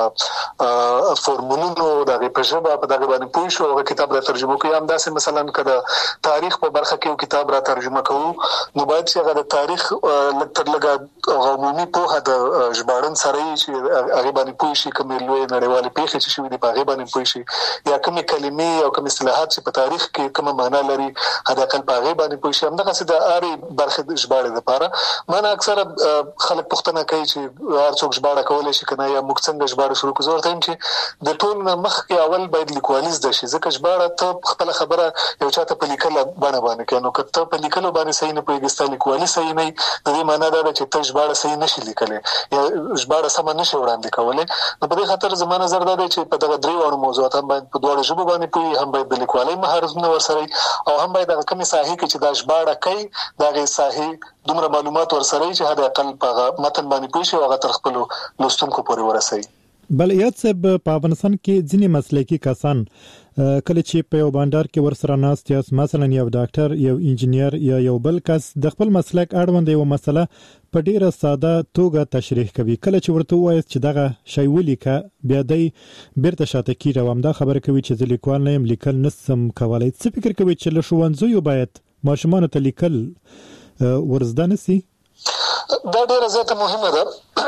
هغه فورمولونو، د هغې په ژبه په دغې باندې پوه شو هغه کتاب را ترجمه کوو. همداسې مثلا که د تاریخ په برخه کې یو کتاب را ترجمه کوو نو باید چې هغه د تاریخ لږ تر لږه عمومي پوهه د ژباړن سره وي چې هغې باندې پوه شي، کومې لویې نړیوالې پېښې چې شوي دي په هغې باندې پوه شي، یا کومې کلمې او کوم اصطلاحات چې په تاریخ کې کومه معنا لري حد اقل په هغې باندې پوه شي. همدغسې د هرې برخې د ژباړې دپاره ما نه اکثره خلک پوښتنه کوي چې هر څوک ژباړه کولی شي که نه، یا موږ څنګه ژباړه شروع کړو. زه ورته وایم چې د ټول نه مخکې اول باید لیکوالي زده شي، ځکه ژباړه ته خپله خبره یو چا ته په لیکله بڼه باندې کوې، نو که ته په لیکلو باندې صحیح نه پوهېږې، ستا لیکوالي صحیح نه وي، د دې معنا دا ده چې ته ژباړه صحیح نشي لیکلی یا ژباړه سمه نشي وړاندې کولی. نو په دې خاطر زما نظر دا دی چې په دغه درې واړو موضوعات هم باید په دواړو ژبو باندې پوهي، هم باید د لیکوالۍ مهارتونه ورسره او هم باید هغه کومې ساحې کې چې دا ژباړه کوي د هغې ساحې دومره معلومات ورسره وي چې حد اقل په هغه متن باندې پوه شي او هغه تر خپلو لوستونکو پورې ورسوي. بل یاد صاحب په افغانستان کې ځینې مسلکي کسان کله چې په یو بانډار کې ورسره ناست یاست، مثلا یو ډاکټر، یو انجینیر یا یو بل کس د خپل مسلک اړوند یو مسله په ډیره ساده توګه تشریح کوي، کله چې ورته وایي چې دغه شی ولیکه بیا دی بیرته شاته کیږي او همدا خبره کوي چې زه لیکوال نه یم، لیکل نشم کولی. څه فکر کوي چې له ښوونځیو باید ماشومانو ته لیکل ورزده نشي؟ دا ډیره زیاته مهمه ده،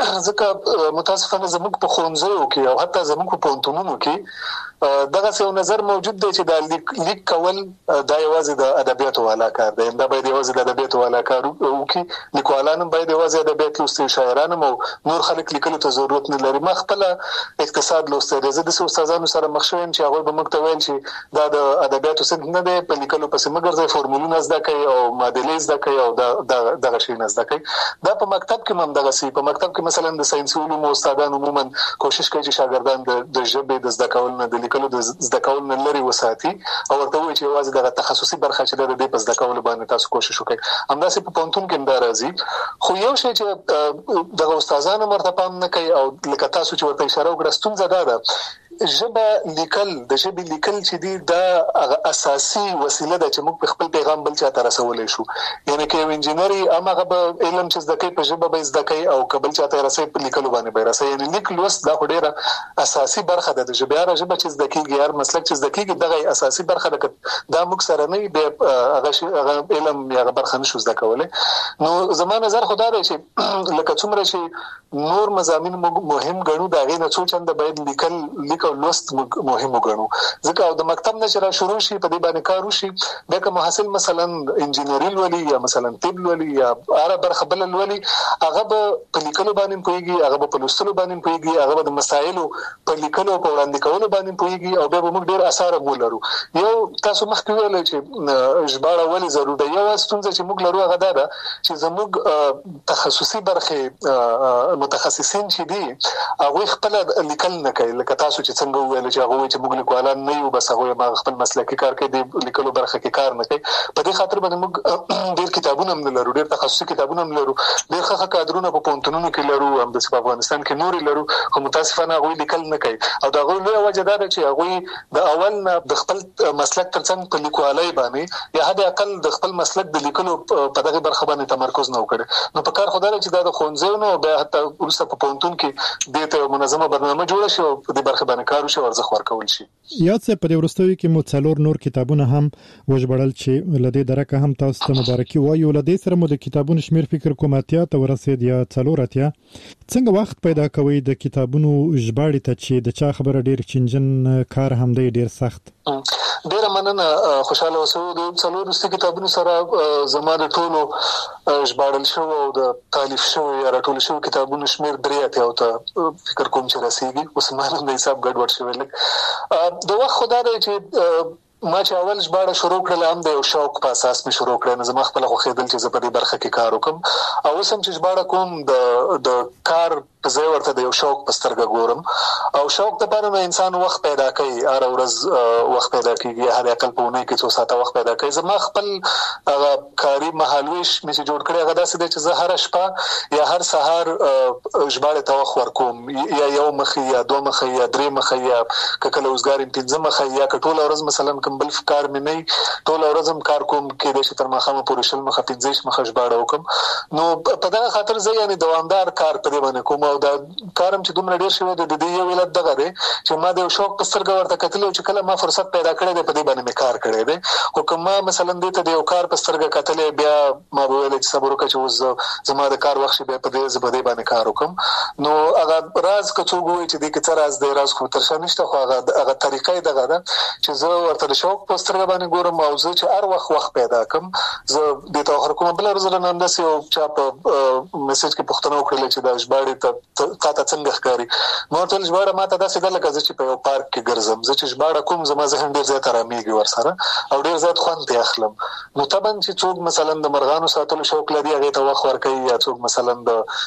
ځکه متاسفانه زموږ په ښوونځیو کې او حتی زموږ په پوهنتونونو کې دغسې یو نظر موجود دی چې دا لیک کول دا یوازې د ادبیاتو والا کار دی، دا باید یوازې د ادبیاتو والا کار وکړي. لیکوالان هم باید یوازې ادبیات لوستي، شاعران هم او نور خلک لیکلو ته ضرورت نه لري. ما خپله اقتصاد لوستی دی، زه داسې استادانو سره مخ شوی یم چې هغوی به موږ ته ویل چې دا د ادبیاتو صنف نه دی، په لیکلو پسې مه ګرځئ، فورمولونه زده کوئ او معادلې زده کوئ او دغه شیونه زده کوئ. دا په مکتب کې هم همدغسې، په مکتب کې مثلا د ساينسي علومو استادان عموما کوشش کوي چې شاګردان د ژبې د زده کول نه د لیکلو د زده کول نه لري وساتي او ورته وایي چې یوازې د تخصصي برخه چې د دې په زده کول باندې تاسو کوشش وکړئ. همداسې په پوهنتون کې هم دا راځي. خو یو شی چې د استادانو مرته پام نه کوي او لکه تاسو چې ورته اشاره وکړه ستونزه دا ده ژبه لیکل د ژبې لیکل چې دی دا اساسي وسیله ده چې موږ په خپل پیغام بل چاته رسولای شو. یعنی کې انجینری هغه به علم چې زده کوي په ژبه به زده کوي او قبل چاته رسي په لیکلو باندې به رسي. یعنی لیک لوست دا ډیره اساسي برخه ده د ژبې. هر ژبه چې زده کیږي هر مسلک چې زده کیږي دغه اساسي برخه ده. دا موږ سره نه به هغه علم یا برخه نشو زده کولای. نو زموږ نظر خدای دی چې لکه څومره چې نور مضامین مهم ګڼو دا غي نه څو چنده باید لیکل او لوست مهم وګڼو. ځکه او د مکتب نه چې شروع شي په دې باندې کار وشي دا که محصل مثلا انجینری ولي یا مثلا طب ولي یا هر برخه بل ولي هغه په لیکلو باندې پويږي هغه په لوستلو باندې پويږي هغه د مسایلو په لیکلو په وړاندې کولو باندې پويږي او به موږ ډیر اثر مولرو. یو تاسو مخکې ویل چې ژباړه ولې ضروري ده. یو ستونزه چې موږ لرو هغه ده چې زموږ تخصصي برخه متخصصین چې دي هغه خپل لیکل نه کوي. لکه تاسو چې څنګه ویل چې هغه چې موږ لیکوالان نه یو بس هغه ما خپل مسلکي کار کوي د لیکلو برخه کې کار نه کوي. په دې خاطر باندې موږ ډېر کتابونه هم لرو ډېر تخصصي کتابونه هم لرو ډېر ښه کادرونه په پونتونونو کې لرو هم د افغانستان کې نور لرو خو متاسفانه هغه لیکل نه کوي او دا غوړي لوی وجه دا چې هغه د اول نه د خپل مسلک ترڅنګ په لیکوالۍ باندې یا حد اقل د خپل مسلک د لیکلو په دغه برخه باندې تمرکز نه وکړي. نو په کار خدای چې دا د خونځونو به حتی ورسته په پونتون کې د ته منظمه برنامه جوړ شي او په دې برخه باندې کار وشي او ارزښت ورکول شي. یاد څه په ورستوي کې مو څلور نور کتابونه هم وژبړل چې لدې درکه هم تاسو ته مبارکي وایو. لدې سره مو د کتابونو شمیر فکر کوم اتیا ته ورسید یا څلور اتیا. څنګه وخت پیدا کوي د کتابونو ژباړې ته چې د چا خبره ډیر چنجن کار هم دی ډیر سخت؟ ډیر مننه خوشاله اوسو. د څلور رستي کتابونو سره زموږ ټولو ژباړل شو او د تالیف شو یا راټول شو کتابونو شمیر درې اتیا ته فکر کوم چې رسیدي. اوس مانه د حساب ګډوډ شوی لګ د وخت خدای دی چې ما چې اول ژباړه شروع کړل هم د یو شوق په اساس مې شروع کړل. نو زما خپل خو خېدل چې په دې برخه کې کار وکم او سم چې ژباړه کوم د کار زه ورته د یو شوق په سترګه ګورم او شوق ته پاره انسان وخت پیدا کوي. هر ورځ وخت پیدا کوي هر اقل په ونه کې 2 ساعته وخت پیدا کوي. زما خپل هغه کاری مهالويش مې جوړ کړی هغه داسې دی چې زه هر شپه یا هر سهار ژباړه ته وخت ورکوم یا یو مخ یا دوه مخ یا درې مخ یا کله اوسګار پنځه مخ یا ټول ورځ مثلا کوم بل کار مې نه ټول ورځ هم کار کوم کې د شتر مخه پورې شل مخ 15 مخ ژباړه وکم. نو په دغه خاطر زه یعنی دوامدار کار په دې باندې کوم او دا کارم چې دومره ډیر شوی د دې یو علت دغه دی چې ما د شوق په سترګه ورته کتل او چې کله ما فرصت پیدا کړی دی په دې باندې مې کار کړی دی. خو کوم مثلا دې ته د یو کار په سترګه کتل بیا ما ویل چې صبر وکړه چې اوس زما د کار وخت به په دې باندې کار وکم. نو هغه راز کڅو ګوي چې د کتر راز دی راز خو ترشا نشته خو هغه طریقې دغه ده چې زه ورته د شوق په سترګه باندې ګورم او زه چې هر وخت پیدا کوم زه د توخر کوم بل ورځ نه انداسي او چا په میسج کې پښتنو کړل چې د ژباړې ته څنګه ښکاری. نو ټول ژباړه ماته داسې ده لکه چې په یو پارک کې ګرځم. زه چې ژباړه کوم زما ذهن ډیر زیات آراميږي ورسره او ډیر زیات خوند اخلم. نو طبعا چې څوک مثلا د مرغانو ساتلو شوق لري هغه ته وخت ورکوي یا څوک مثلا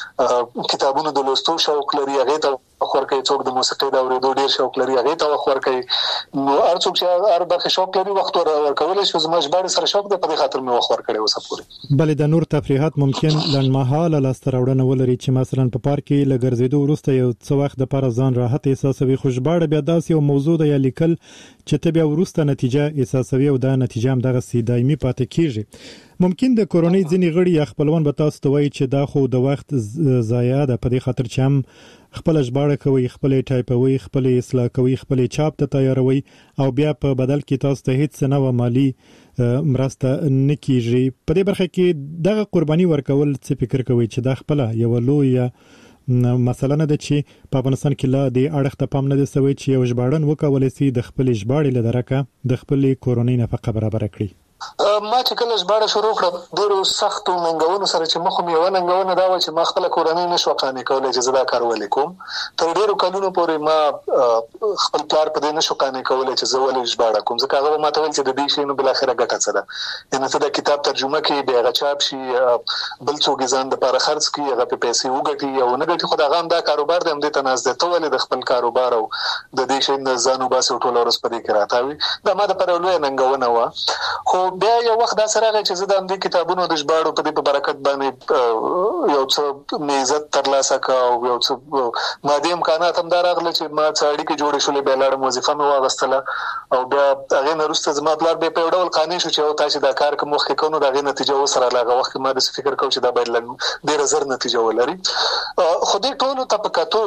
د کتابونو د لوستلو شوق لري هغه ته وخت ورکوي. څوک د موسیقۍ د اوریدو ډیر شوق لري هغه ته وخت ورکوي. نو هر څوک چې هر برخه شوق لري وخت ورکول شي. زما ژباړه سره شوق ده په دې خاطر مې وخت ورکړی اوسه پورې. بلې د نور تفریحات ممکن لنډمهاله لاستراوړنه ولري چې مثلا په پارک کې لګرځېدو وروسته یو څه وخت د پر ځان راحت احساسوي. خو ژباړه بیا داسې یو موضوع ده یا لیکل چې ته بیا وروسته نتیجه احساسوي او دا نتیجه هم دغه سي دایمي پاتې کیږي. ممکن د کورونی ځینې غړي یا خپلوان به تاسو ته وایي چې دا خو د وخت ضایع ده په دې خاطر چې هم خپل ژباړه کوي خپل ټایپوي خپل اصلاح کوي خپل چاپ ته تیاروي او بیا په بدل کې تاسو ته هیڅ نه و مالی مرسته نکیږي. په دې برخه کې دغه قرباني ورکول څه فکر کوي چې دا خپل یو لوی مثلا نه ده چې په افغانستان کې لا د اړخ ته پام نه دی سوی چې یو ژباړن وکولای شي د خپل ژباړې لدرکه د خپل کورونی نفقه برابر کړي؟ ما چې کله ژباړه شروع کړه ډېرو سختو ننګونو سره چې مخ مې یوه ننګونه دا وه چې ما خپله کورنۍ نه شوه قانع کولی چې زه دا کار ولې کوم. تر ډېرو کلونو پورې ما خپل پلار په دې نه شو قانع کولی چې زه ولې ژباړه کوم، ځکه هغه به ما ته ویل چې د دې شي نو بالاخره ګټه څه ده، یعنې ته دا کتاب ترجمه کړي بیا هغه چاپ شي بل څوک یې ځان دپاره خرڅ کړي هغه پې پیسې وګټي او نه ګټي، خو د هغه هم دا کاروبار دی همدې ته ناست دی، ته ولې د خپل کاروبار او د دې شي نه ځان وباسې او ټوله ورځ په دې کې راتاوي. دا ما دپاره لویه ننګونه وه. خو بیا یو وخت داسې راغی چې زه د همدې کتابونو د ژباړو په دې په برکت باندې یو څه مې عزت ترلاسه کړه او یو څه مادي امکانات هم دا راغله چې ما څه اړیکې جوړې شولې، بیا لاړم وظیفه مې واغستله او بیا هغې نه وروسته زما پلار بیا په یو ډول قانع شو چې او تا چې دا کار کوم وخت کې کوو نو د هغې نتیجه اوس راغله. هغه وخت کې ما داسې فکر کوو چې دا باید ډېره زر نتیجه ولري. خو دې ټولو ته په کتو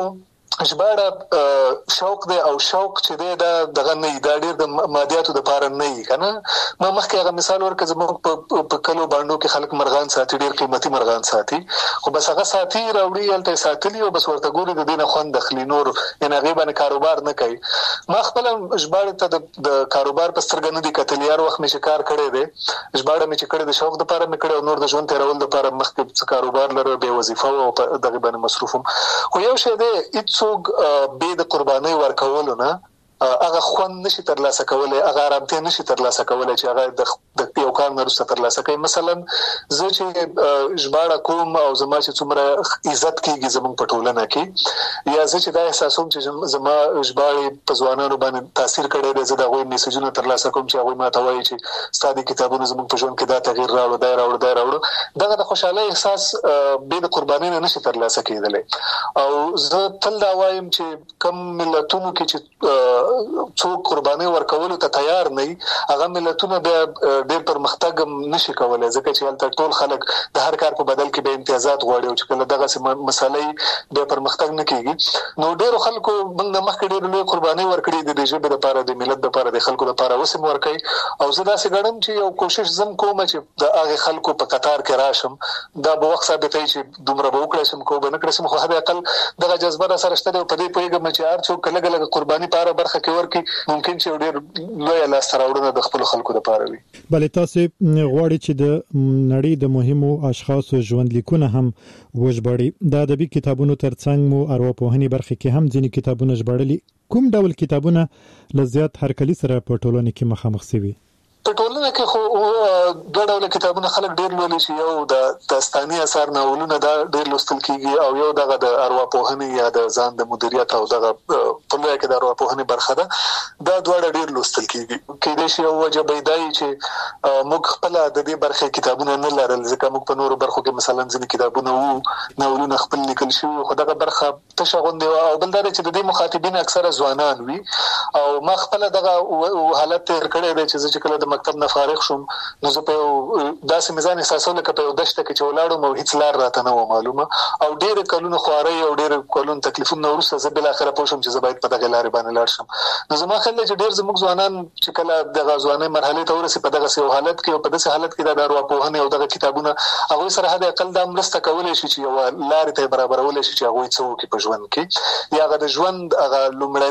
ژباړه شوق دی او شوق چې دی دا دغه نه وي، دا ډېر د مادیاتو دپاره نه وي که نه. ما مخکې هغه مثال ورکړه زموږ په کلو بانډو کې خلک مرغان ساتي، ډېر قیمتي مرغان ساتي، خو بس هغه ساتي راوړي هلته یې ساتلي او بس ورته ګوري د دې نه خوند اخلي، نور یعنې هغې باندې کاروبار نه کوي. ما خپله ژباړې ته د کاروبار په سترګه نه دي کتلي، هر وخت مې چې کار کړی دی ژباړه مې چې کړې د شوق دپاره مې کړې او نور د ژوند تېرول دپاره مخکې څه کاروبار لرو بیا وظیفه وه او په دغې باندې مصروف وم. خو یو شی دی هېڅوک بې د قربانۍ ورکولو نه هغه خوند نشي ترلاسه کولی، هغه ارامتیا نشي ترلاسه کولی چې هغه د یو کار نه وروسته ترلاسه کوي. مثلا زه چې ژباړه کوم او زما چې څومره عزت کېږي زموږ په ټولنه کې، یا زه چې دا احساسوم چې زما ژباړې په ځوانانو باندې تاثیر کړی دی، زه د هغوی میسجونه ترلاسه کوم چې هغوی ما ته وایي چې ستا دې کتابونه زموږ په ژوند کې دا تغیر راوړو، دا یې راوړو، دغه د خوشحالۍ احساس بې د قربانۍ نه نشي ترلاسه کېدلی. او زه تل دا وایم چې کم ملتونو کې چې څوک قربانۍ ورکولو ته تیار نه وي هغه ملتونه بیا ډېر پرمختګ هم نشي کولی، ځکه چې هلته ټول خلک د هر کار په بدل کې به امتیازات غواړي او چې کله دغسې مسئلې بیا پرمختګ نه کېږي. نو ډېرو خلکو موږ نه مخکې ډېرې لویې قربانۍ ورکړي د دې ژبې دپاره، د ملت دپاره، د خلکو دپاره، اوس هم ورکوي. او زه داسې ګڼم چې یو کوشش زه هم کوم چې د هغې خلکو په قطار کې راشم، دا به وخت ثابتوي چې دومره به وکړی شم که به نه کړی شم، خو حد اقل دغه جذبه را سره شته دی او په دې پوهېږم چې هر څوک لږه لږه قرباني په هره برخه کې ورکړي ممکن چې ډېر لویه لاسته راوړنه د خپلو خلکو دپاره وي. بلې تاسې غواړئ چې د نړۍ د مهمو اشخاصو ژوندلیکونه هم وژباړئ. د ادبي کتابونو ترڅنګ مو ارواپوهنې برخې کې هم ځینې کتابونه ژباړلي. کوم ډول کتابونه له زیات هرکلي سره په ټولنه کې مخامخ شوي؟ په ټولنه کې خو دوه ډوله کتابونه خلک ډېر لولي چې یو د داستاني اثار ناولونه دا ډېر لوستل کېږي او یو دغه د ارواپوهنې یا د ځان د مدیریت او دغه په لویه کې د ارواپوهنې برخه ده، دا دواړه ډېر لوستل کېږي. کېدای شي یو وجه به دا وي چې موږ خپله د دې برخې کتابونه نه لرل، ځکه موږ په نورو برخو کې مثلا ځینې کتابونه وو ناولونه خپل لیکل شوي، خو دغه برخه تشه غوندې وه. او بل دا دی چې د دې مخاطبین اکثره ځوانان وي او ما خپله دغه حالت تېر کړی دی چې زه چې کله د مکتب نه فارغ شوم نو زه په یو داسې مې ځان احساسوم لکه په یو دشته کې چې ولاړم او هېڅ لار راته نه وه معلومه، او ډېرې کلونو خوارۍ او ډېرې کلونو تکلیفونو نه وروسته زه بالاخره پوه شم چې زه باید په دغې لارې باندې لاړ شم. نو زما خیال دی چې ډېر زموږ ځوانان چې کله دغه ځوانۍ مرحلې ته ورسي په دغسې یو حالت کې او په داسې حالت کې د ارواپوهنې او دغه کتابونه هغوی سره حد اقل دا مرسته کولی شي چې یوه لارې ته یې برابرولی شي چې هغوی څه وکړي په ژوند کې، یا هغه د ژوند هغه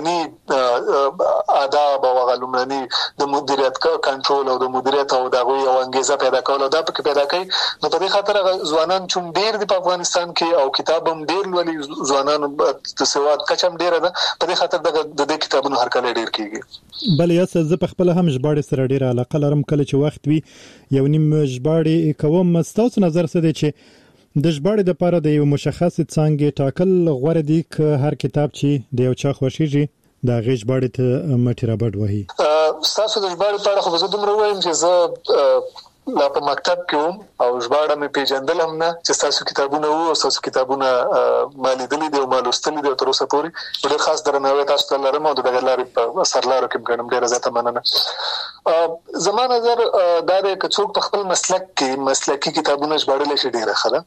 لومړني آداب او هغه لومړني د مدیریت کنټرول او د مدیریت او د هغوی یو انګیزه پیدا کول او دا پکې پیدا کوي. نو په دې خاطر هغه ځوانان چون ډېر دي په افغانستان کې او کتاب هم ډېر لولي، ځوانانو د سواد کچه هم ډېره ده، په دې خاطر د دې کتابونو هرکلی ډېر کېږي. بله یاسه زه په خپله هم ژباړې سره ډېره علاقه لرم، کله چې وخت وي یو نیم ژباړې کوم. ستاسو نظر څه دی چې د ژباړې دپاره د یو مشخصې څانګې ټاکل غوره دي که هر کتاب چې د یو چا خوښېږي د هغې ژباړې ته مټې رابډ وهي؟ ستاسو د ژباړې په اړه خو به زه دومره ووایم چې زه لا په مکتب کې وم او ژباړه مې پېژندل هم نه چې ستاسو کتابونه وو او ستاسو کتابونه ما لیدلي دي او ما لوستلي دي او تر اوسه پورې ډېر خاص درناوی تاسو ته لرم او د دغې لارې په سرلارو کې م ګڼم. ډېره زیاته مننه. زما نظر دا دی که څوک په خپل مسلک کې مسلکي کتابونه ژباړلی شي ډېره ښه ده،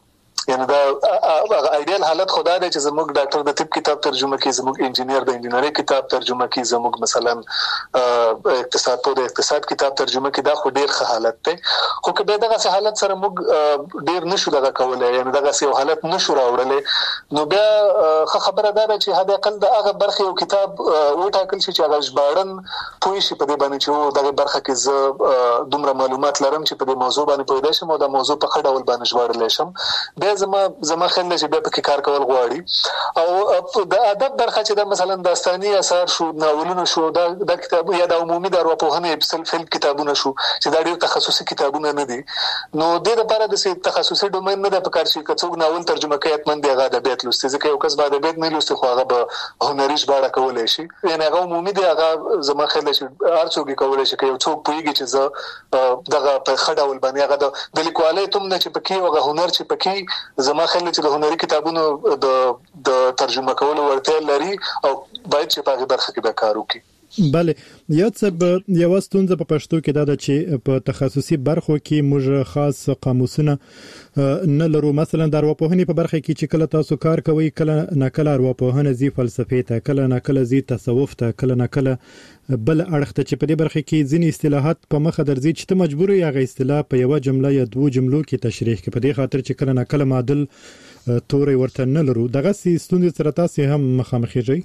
یعنی دا ایډیال حالت خدا دی چې زموږ ډاکټر د طب کتاب ترجمه کوي، زموږ انجینیر د انجینری کتاب ترجمه کوي، زموږ مثلا اقتصاد په د اقتصاد کتاب ترجمه کوي. دا خو ډیر ښه حالت دی. خو که به دغه حالت سره موږ ډیر نشو دغه کولای، یعنی دغه یو حالت نشو راوړلې، نو بیا خبره ده چې حد اقل د هغه برخه یو کتاب وټاکل شي چې هغه ژباړن پوه شي په دې باندې چې دغه برخه کې زه دومره معلومات لرم چې په دې موضوع باندې پوهیدای شم او دا موضوع په ښه ډول باندې ژباړلی شم. بیا زما خیال دی چې بیا پکې کار کول غواړي. او د ادب برخه چې دا مثلا داستاني اثار شو، ناولونه شو، دا کتاب یا د عمومي د ارواپوهنې فلم کتابونه شو چې دا ډېر تخصصي کتابونه نه دي، نو د دې لپاره د تخصصي ډومین نه د پکار شي که څوک ناول ترجمه کوي اتمن دی هغه ادبیات لوستي، ځکه یو کس به ادبیات نه لوستي خو هغه به هنري ژباړه کولی شي. یعنی هغه عمومي دی، هغه زما خیال دی چې هر څوک یې کولی شي. که یو څوک پوهېږي چې زه دغه په ښه ډول باندې هغه د لیکوالۍ توم نه چې پکې هغه هنر چې پکې زما خیال دی چې د هنري کتابونو د ترجمه کولو وړتیا لري او باید چې په هغې برخه کې به کار وکړي. بله، یو ستونزه په پښتو کې دا ده چې په تخصصي برخو کې موږ خاص قاموسونه نه لرو. مثلا د ارواپوهنې په برخه کې چې کله تاسو کار کوئ، کله ناکله ارواپوهنه زی فلسفې ته، کله ناکله زی تصوف ته، کله ناکله بل اړخ ته، چې په دې برخه کې ځینې اصطلاحات په مخه درځي چې ته مجبور یې هغه اصطلاح په یو جمله یا دوه جملو کې تشریح کړې، په دې خاطر چې کله ناکله معادل توري ورته نه لرو. دغه ستونزې سره تاسو هم مخامخ یې؟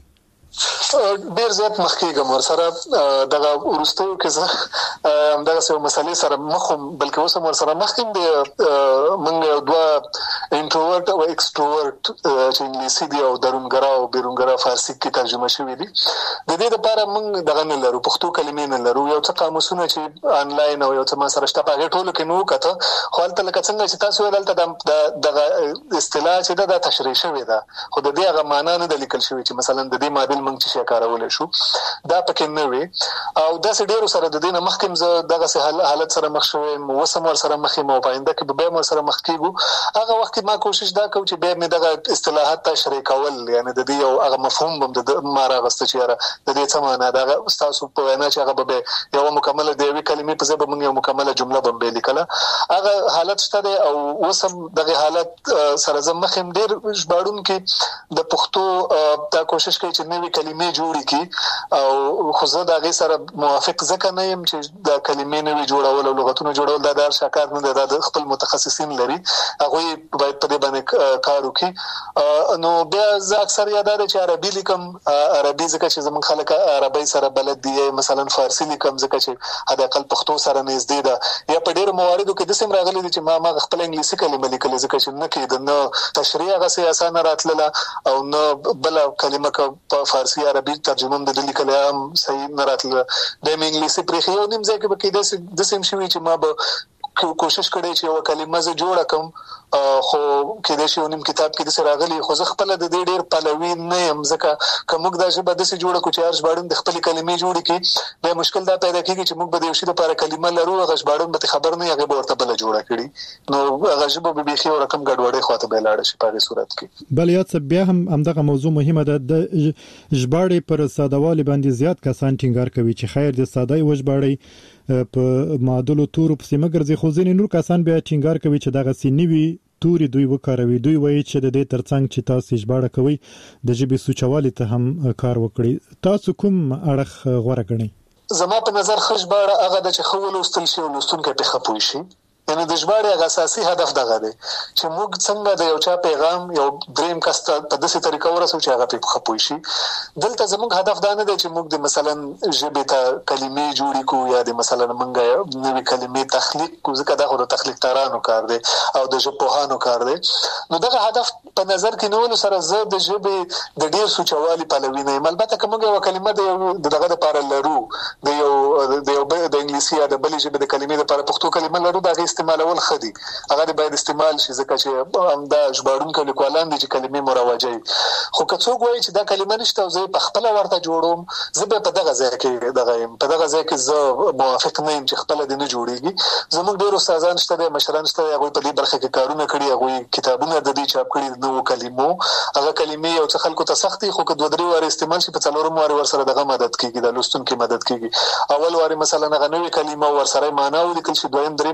ډیر زیات مخکېږم ورسره. دغه وروستیو کې زه همدغه څه مسلې سره مخم، بلکې اوس هم ورسره مخکې د موږ دوه انټروورټ او ایکسټروورټ چې انګلیسي دی او درونګرا او بیرونګرا فارسي کې ترجمه شوی دي. د دې لپاره موږ دغه نه لرو، پښتو کلمې نه لرو. یو څه قاموسونه چې آنلاین او یو څه ما سره شته په هغې ټولو کې مې وکته، خو هلته لکه څنګه چې تاسو ویل دلته دغه اصطلاح چې ده دا تشریح شوې ده، خو د دې هغه معنا نه ده لیکل شوې چې مثلا د دې معادل موږ چې کارولای شو، دا پکې نه وي. او داسې ډیرو سره د دې نه مخکې زه دغه حالت سره مخ شوم، اوس هم ورسره مخ یم او په آینده کې به بیا هم ورسره مخ کېږو. هغه وخت کې ما کوشش دا کوم چې بیا مې دغه اصطلاحات تشریح کول، یعنی د دې یو هغه مفهوم هم د ما راغسته چې یاره د دې څه معنا ده. هغه ستاسو په وینا چې هغه به یو مکمله د یوې کلمې په ځای به موږ یو مکمله جمله به هم لیکله، هغه حالت شته دی. او اوس هم دغه حالت سره زه مخ یم. ډېر ژباړونکي د پښتو دا کوشش کوي چې نوې کلمې جوړې کی، او خو زه د هغې سره موافق ځکه نه یم چې د کلمې نوې جوړول او لغتونه جوړول دا د هر چا کار نه دی، دا د خپل متخصصین لري، هغوی باید په دې باندې کار وکړي. نو بیا زه اکثر یاد ده چې عربي لیکم، عربي ځکه چې زموږ خلک عربي سره بلد دي، مثلا فارسي لیکم ځکه چې حد اقل پښتو سره نږدې ده. یا په ډېرو مواردو کې داسې هم راغلي دي چې ما خپل انګلیسي کلمه لیکلې ځکه چې نه کېده، نه تشریح هغسې اسانه راتلله او نه بله کلمه که په فارسي عربي ترجمه هم د دې لیکلی هم صحیح نه راتله. بیا مې انګلیسي پرېښې. یو نیم ځای کې به داسې هم شوي چې ما به کوشش کړی چې یوه کلمه زه جوړه کړم، خو کېدای شي یو نیم کتاب کې داسې راغلي، خو زه خپله د دې ډېر پلوي نه یم. ځکه که موږ دا ژبه داسې جوړه کړو چې هر ژباړن د خپلې کلمې جوړې کړي، بیا مشکل دا پیدا کېږي چې موږ به د یو شي لپاره کلمه لرو، هغه ژباړن به خبر نه وي، هغې به ورته بله جوړه کړي، نو هغه ژبه به بیخي یو رقم ګډوډۍ خواته به یې لاړه شي په هغې صورت کې. بل یاد څه بیا هم همدغه موضوع مهمه ده، د ژباړې پر سادهوالي باندې زیات کسان ټینګار کوي چې خیر د ساده یې وژباړئ، په معادلو تورو پسې مه ګرځئ، خو ځینې نور کسان بیا ټینګار کوي چې دغسې نوي توري دوی وکاروي. دوی وایي چې د دې ترڅنګ چې تاسو ژباړه کوئ د ژبې سوچوالي ته هم کار وکړئ. تاسو کوم اړخ غوره ګڼئ؟ زما په نظر ښه ژباړه هغه ده چې ښه ولوستل شي او لوستونکی پرې ښه پوه شي. یعنی د ژباړې هغه اساسي هدف دغه دی چې موږ څنګه د یو چا پیغام یو دریم کس ته په داسې طریقه ورسوو چې هغه پرې ښه پوه شي. دلته زموږ هدف دا نه دی چې موږ د مثلا ژبې ته کلمې جوړې کړو یا د مثلا موږ نوې کلمې تخلیق کړو، ځکه دا خو د تخلیقدارانو کار دی او د ژبپوهانو کار دی. نو دغه هدف په نظر کې نیولو سره زه د ژبې د ډېر سوچوالي پلوي نه یم. البته که موږ یوه کلمه د دغه دپاره لرو، د انګلیسي یا د بلې ژبې د کلمې دپاره پښتو کلمه لرو، د هغې استعمالول ښه دي، هغه دې باید استعمال شي، ځکه چې همدا ژباړونکي لیکوالان دي چې کلمې مروجوي. خو که څوک وایي چې دا کلمه نشته او زه یې پخپله ورته جوړوم، زه بیا په دغه ځای کې په دغه ځای کې زه موافق نه یم چې خپله دې نه جوړېږي. زموږ ډېر استادان شته دی، مشران شته دی، هغوی په دې برخه کې کارونه کړي، هغوی کتابونه د دې چاپ کړي د نوو کلمو. هغه کلمې یو څه خلکو ته سخت دي، خو که 2-3 وارې استعمال شي، په 4م وارې ورسره دغه مدد کېږي، د لوستونکي مدد کېږي. اول وارې مثلا هغه نوې کلمه ورسره معنا ولیکل شي، 2م 3م وارې که خپله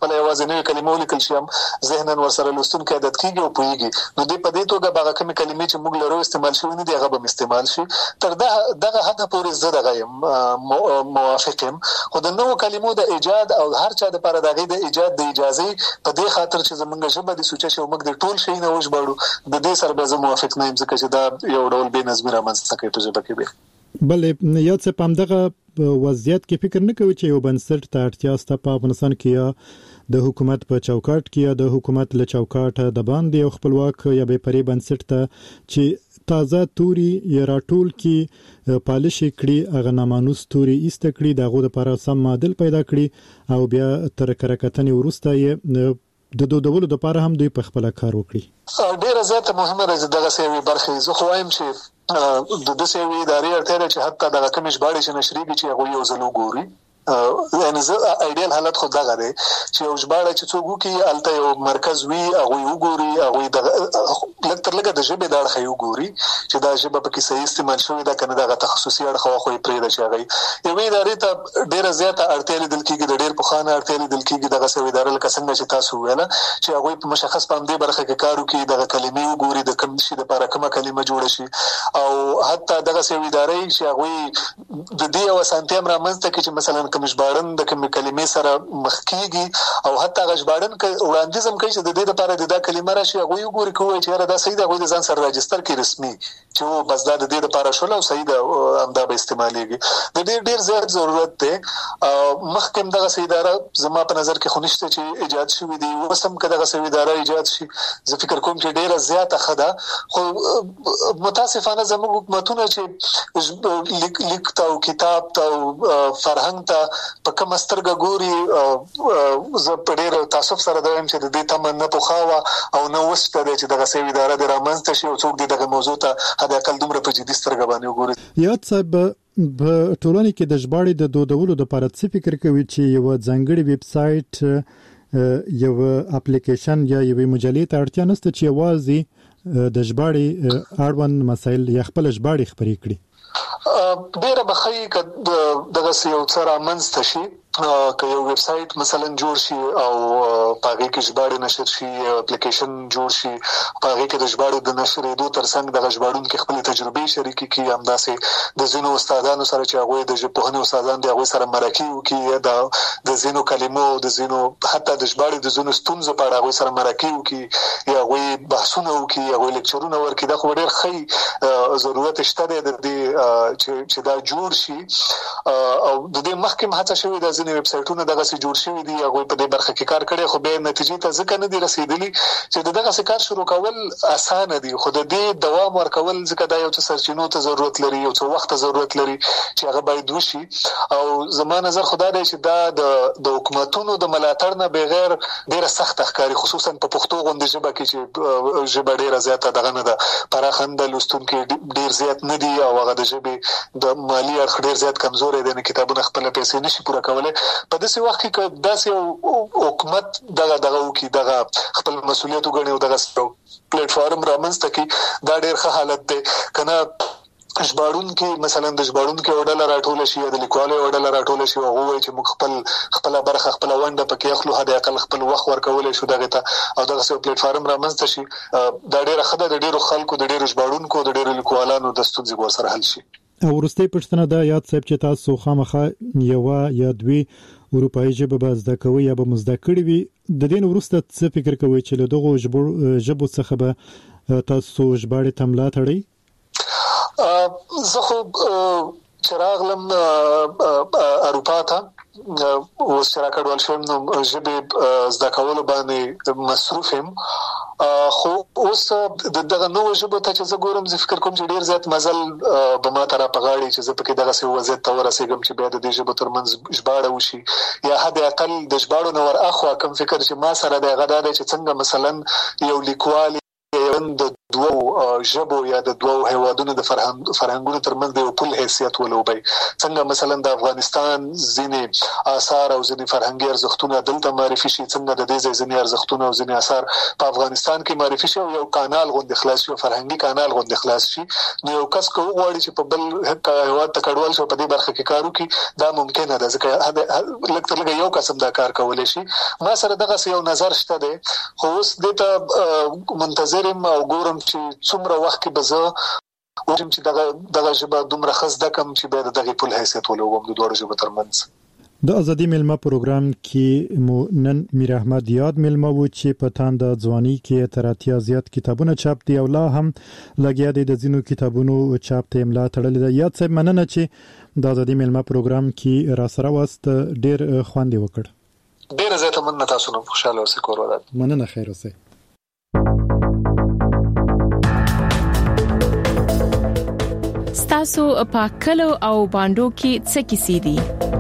خپل یوازې نوې کلمې ولیکل شي هم ذهناً ورسره لوستونکی عادت کېږي او پوهېږي. نو دې په دې توګه به هغه کومې کلمې چې موږ لرو استعمال شوي نه دي هغه به هم استعمال شي. تر دغه حده پورې زه دغه یم موافق یم. خو د نوو کلمو د ایجاد او هر چا دپاره د هغې د ایجاد د اجازې په دې خاطر چې زموږ ژبه دې سوچه شي او موږ د ټول شي نه وژباړو، د دې سره به زه موافق نه یم، ځکه چې دا یو ډول بې نظمي رامنځته کوي په ژبه کې. بلې یاد څه په همدغه وضعیت کې فکر نه کوي چې یو بنسټ ته اړتیا شته په افغانستان کې، یا د حکومت په چوکاټ کې یا د حکومت له چوکاټه د باندې یو خپلواک یا بې پرې بنسټ ته چې تازه توري یا راټول کې پالش کړي، هغه نامانوس توري ایسته کړي، دغه لپاره سم معادل پیدا کړي او بیا تر کرکټنې وروسته یې د دودولو لپاره هم دوی په خپل کار وکړي. ډیره زیاته مهمه ده دغه سیوی برخه. زه خو وایم چې د دې سیوی ادارې اړتیا ده چې حتی دغه کوم ژباړې چې نشریږي چې هغه یو ځل وګوري. یعنی زه ایډیال حالت خو دغه دی چې یو ژباړه چې څوک وکړي هلته یو مرکز وي، هغوی وګوري، هغوی لږ تر لږه د ژبې د اړخه یې وګوري چې دا ژبه پکې صحیح استعمال شوې ده که نه، دغه تخصصي اړخ خو یې پرېږده چې هغه یوې ادارې ته ډېره زیاته اړتیا لیدل کېږي، د ډېر پخوا نه اړتیا لیدل کېږي دغسې یوه اداره لکه څنګه چې تاسو وویله چې هغوی په مشخص په همدې برخه کې کار وکړي، دغه کلمې وګوري، د کوم شي دپاره کومه کلمه جوړه شي، او حتی دغسې یوې ادارې چې هغوی د دې یو اسانتیا هم رامنځته کړي چې مثلا کوم ژباړن د کلمې سره مخ کېږي او حتی هغه ژباړن وړاندیز هم کوي چې د دې لپاره د دا کلمه راشي، هغوی وګوري که ووایي چې یاره دا صحیح ده، هغوی د ځان سره راجستر کړي رسمي چې بس دا د دې لپاره شوله او صحیح ده همدا به استعمالېږي. د ډېر زیات ضرورت دی. مخکې هم دغسې اداره زما په نظر کې خو نشته چې ایجاد شوي دي، اوس هم که دغسې اداره ایجاد شي زه فکر کوم چې ډېره زیاته ښه ده. خو متاسفانه زموږ حکومتونه چې لیک ته او کتاب ته او فرهنګ ته په کومه سترګه ګوري، زه په ډېر تاسف سره دا وایم چې د دې تمه نه پخوا وه او نه اوس شته دی چې دغسې یوه اداره دې رامنځته شي او څوک دې دغه موضوع ته حداقل دومره په جدي سترګه باندې وګوري. یاد صاحب په ټولنه کې د ژباړې د دودولو لپاره څه فکر کوي چې یو ځانګړی ویب سایټ یو اپلیکیشن یا یو مجلې ته اړتیا نشته چې یوازې د ژباړې اړوند مسایل یا خپل ژباړې خپرې کړي؟ ډیره بخښي که دغسې یو څه رامنځته شي، که یو ویب سایټ مثلا جوړ شي او په هغې کې ژباړې نشر شي، اپلیکیشن جوړ شي، په هغې کې د ژباړو د نشرېدو تر څنګ دغه ژباړونکي خپلې تجربې شریکې کړي، همداسې د ځینو استادانو سره چې هغوی د ژبپوهنې استادان دي هغوی سره مرکې وکړي، یا د ځینو کلمو د ځینو حتی د ژباړې د ځینو ستونزو په اړه هغوی سره مرکې وکړي یا هغوی بحثونه وکړي، هغوی لیکچرونه ورکړي. دا خو ډېر ښه ضرورت شته دی د دې چې دا جوړ شي. او د دې مخکې هم هڅه شوې ده، ځینې ویب سایټونه دغسې جوړ شوي دي، هغوی په دې برخه کې کار کړی، خو بیا نتیجې ته ځکه نه دي رسېدلي چې د دغسې کار شروع کول اسانه دي، خو د دې دوام ورکول ځکه دا یو څه سرچینو ته ضرورت لري، یو څه وخت ته ضرورت لري چې هغه باید وشي. او زما نظر خو دا دی چې دا د حکومتونو د ملاتړ نه بغیر ډېره سخته ښکاري، خصوصا په پښتو غوندې ژبه کې چې ژبه ډېره زیاته دغه نه ده، پراخه نه ده، لوستونکي ډېر زیات نه دي او هغه د ژبې د مالي اړخ ډېر زیات کمزوری دی، نه کتابونه خپله پیسې نشي پوره کولی. په داسې وخت کې که داسې یو حکومت دغه وکړي، دغه خپل مسؤلیت وګڼي او دغسې یو پلیټفارم رامنځته کړي، دا ډېر ښه حالت دی. که نه ژباړونکي مثلا د ژباړونکي یوه ډله راټوله شي یا د لیکوالو یوه ډله راټوله شي او هغه ووایي چې موږ خپله برخه خپله ونډه پکې اخلو، حداقل خپل وخت ورکولی شو دغې ته، او دغسې یو پلیټفارم رامنځته شي، دا ډېره ښه ده. د ډېرو خلکو، د ډېرو ژباړونکو، د ډېرو لیکوالانو د ستونزې به ورسره حل شي. او وروستۍ پوښتنه ده یاد صاحب چې تاسو خامخا یوه یا دوې اروپایي ژبه به زده کوئ یا به مو زده کړې وي، د دې نه وروسته څه فکر کوئ چې له دغو ژبو څخه به تاسو ژباړې ته ملا تړئ؟ زه خو چې راغلم اروپا ته، اوس چې راکډوال شوم نو ژبې زده کولو باندې مصروف یم، خو اوس دغه نوو ژبو ته چې زه ګورم زه فکر کوم چې ډېر زیات مزل به ما ته راپغاړي چې زه پکې دغسې وضعیت ته ورسېږم چې بیا د دې ژبو ترمنځ ژباړه وشي، یا حد اقل د ژباړو نه ور اخوا کوم فکر چې ما سره دی هغه دا دی چې څنګه مثلا یو لیکوال تړون د دوو ژبو یا د دوو هیوادونو د فرهنګونو ترمنځ د یو پل حیثیت ولوبي. څنګه مثلا د افغانستان ځینې آثار او ځینې فرهنګي ارزښتونه دلته معرفي شي، څنګه د دې ځینې ارزښتونه او ځینې آثار په افغانستان کې معرفي شي او یو کانال غوندې خلاص شي، فرهنګي کانال غوندې خلاص شي. نو یو کس کو غواړي چې په بل هیواد ته کډوال شي په دې برخه کې کار وکړي، دا ممکنه ده ځکه لکه یو قسم دا کار کولای شي. ما سره دغه یو نظر شته دی، خو اوس دته منتظرم او ګورم چې څومره وخت کې به زه وګورم چې دغه ژبه دومره خزده کم چې به دغه پل حیثیت ولوم د دوه ژبو ترمنځ. د ازادي ملما پروګرام کې مو نن میر احمد یاد ملما و چې په تاند ځواني کې تر اتیا زیات کتابونه چاپ دي او لا هم لګیا دي د زینو کتابونو چاپ ته املا تړلې ده. یاد صاحب مننه چې د ازادي ملما پروګرام کې را سره واست، ډیر خوند وکړ. ډیر زیاته مننه، تاسو نو خوشاله اوسئ، کور ودان. مننه، خیر اوسئ. ستاسو په کلو او باندو کې څه کیسې دي؟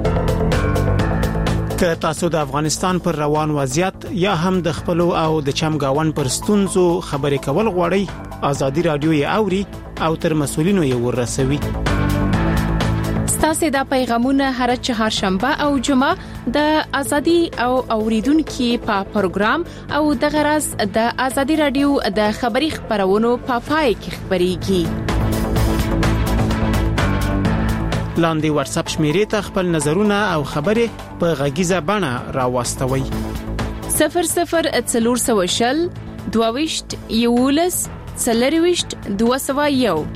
که تاسو د افغانستان پر روان وضعیت یا هم د خپل او د چمګاون پر ستونزو خبرې کول غواړئ، ازادي رادیو یې اوري او تر مسولینو یې ورسوي. ستاسو د پیغامونه هر چهارشنبه او جمعه د ازادي او اوریدونکو په پروګرام او د غرض د ازادي رادیو د خبري خبرونو په پای کې خبريږي. لاندې واتس اپ شمیرې ته خپل نظرونه او خبرې په غږیزه بڼه راوستوي. 00 420 22 11 201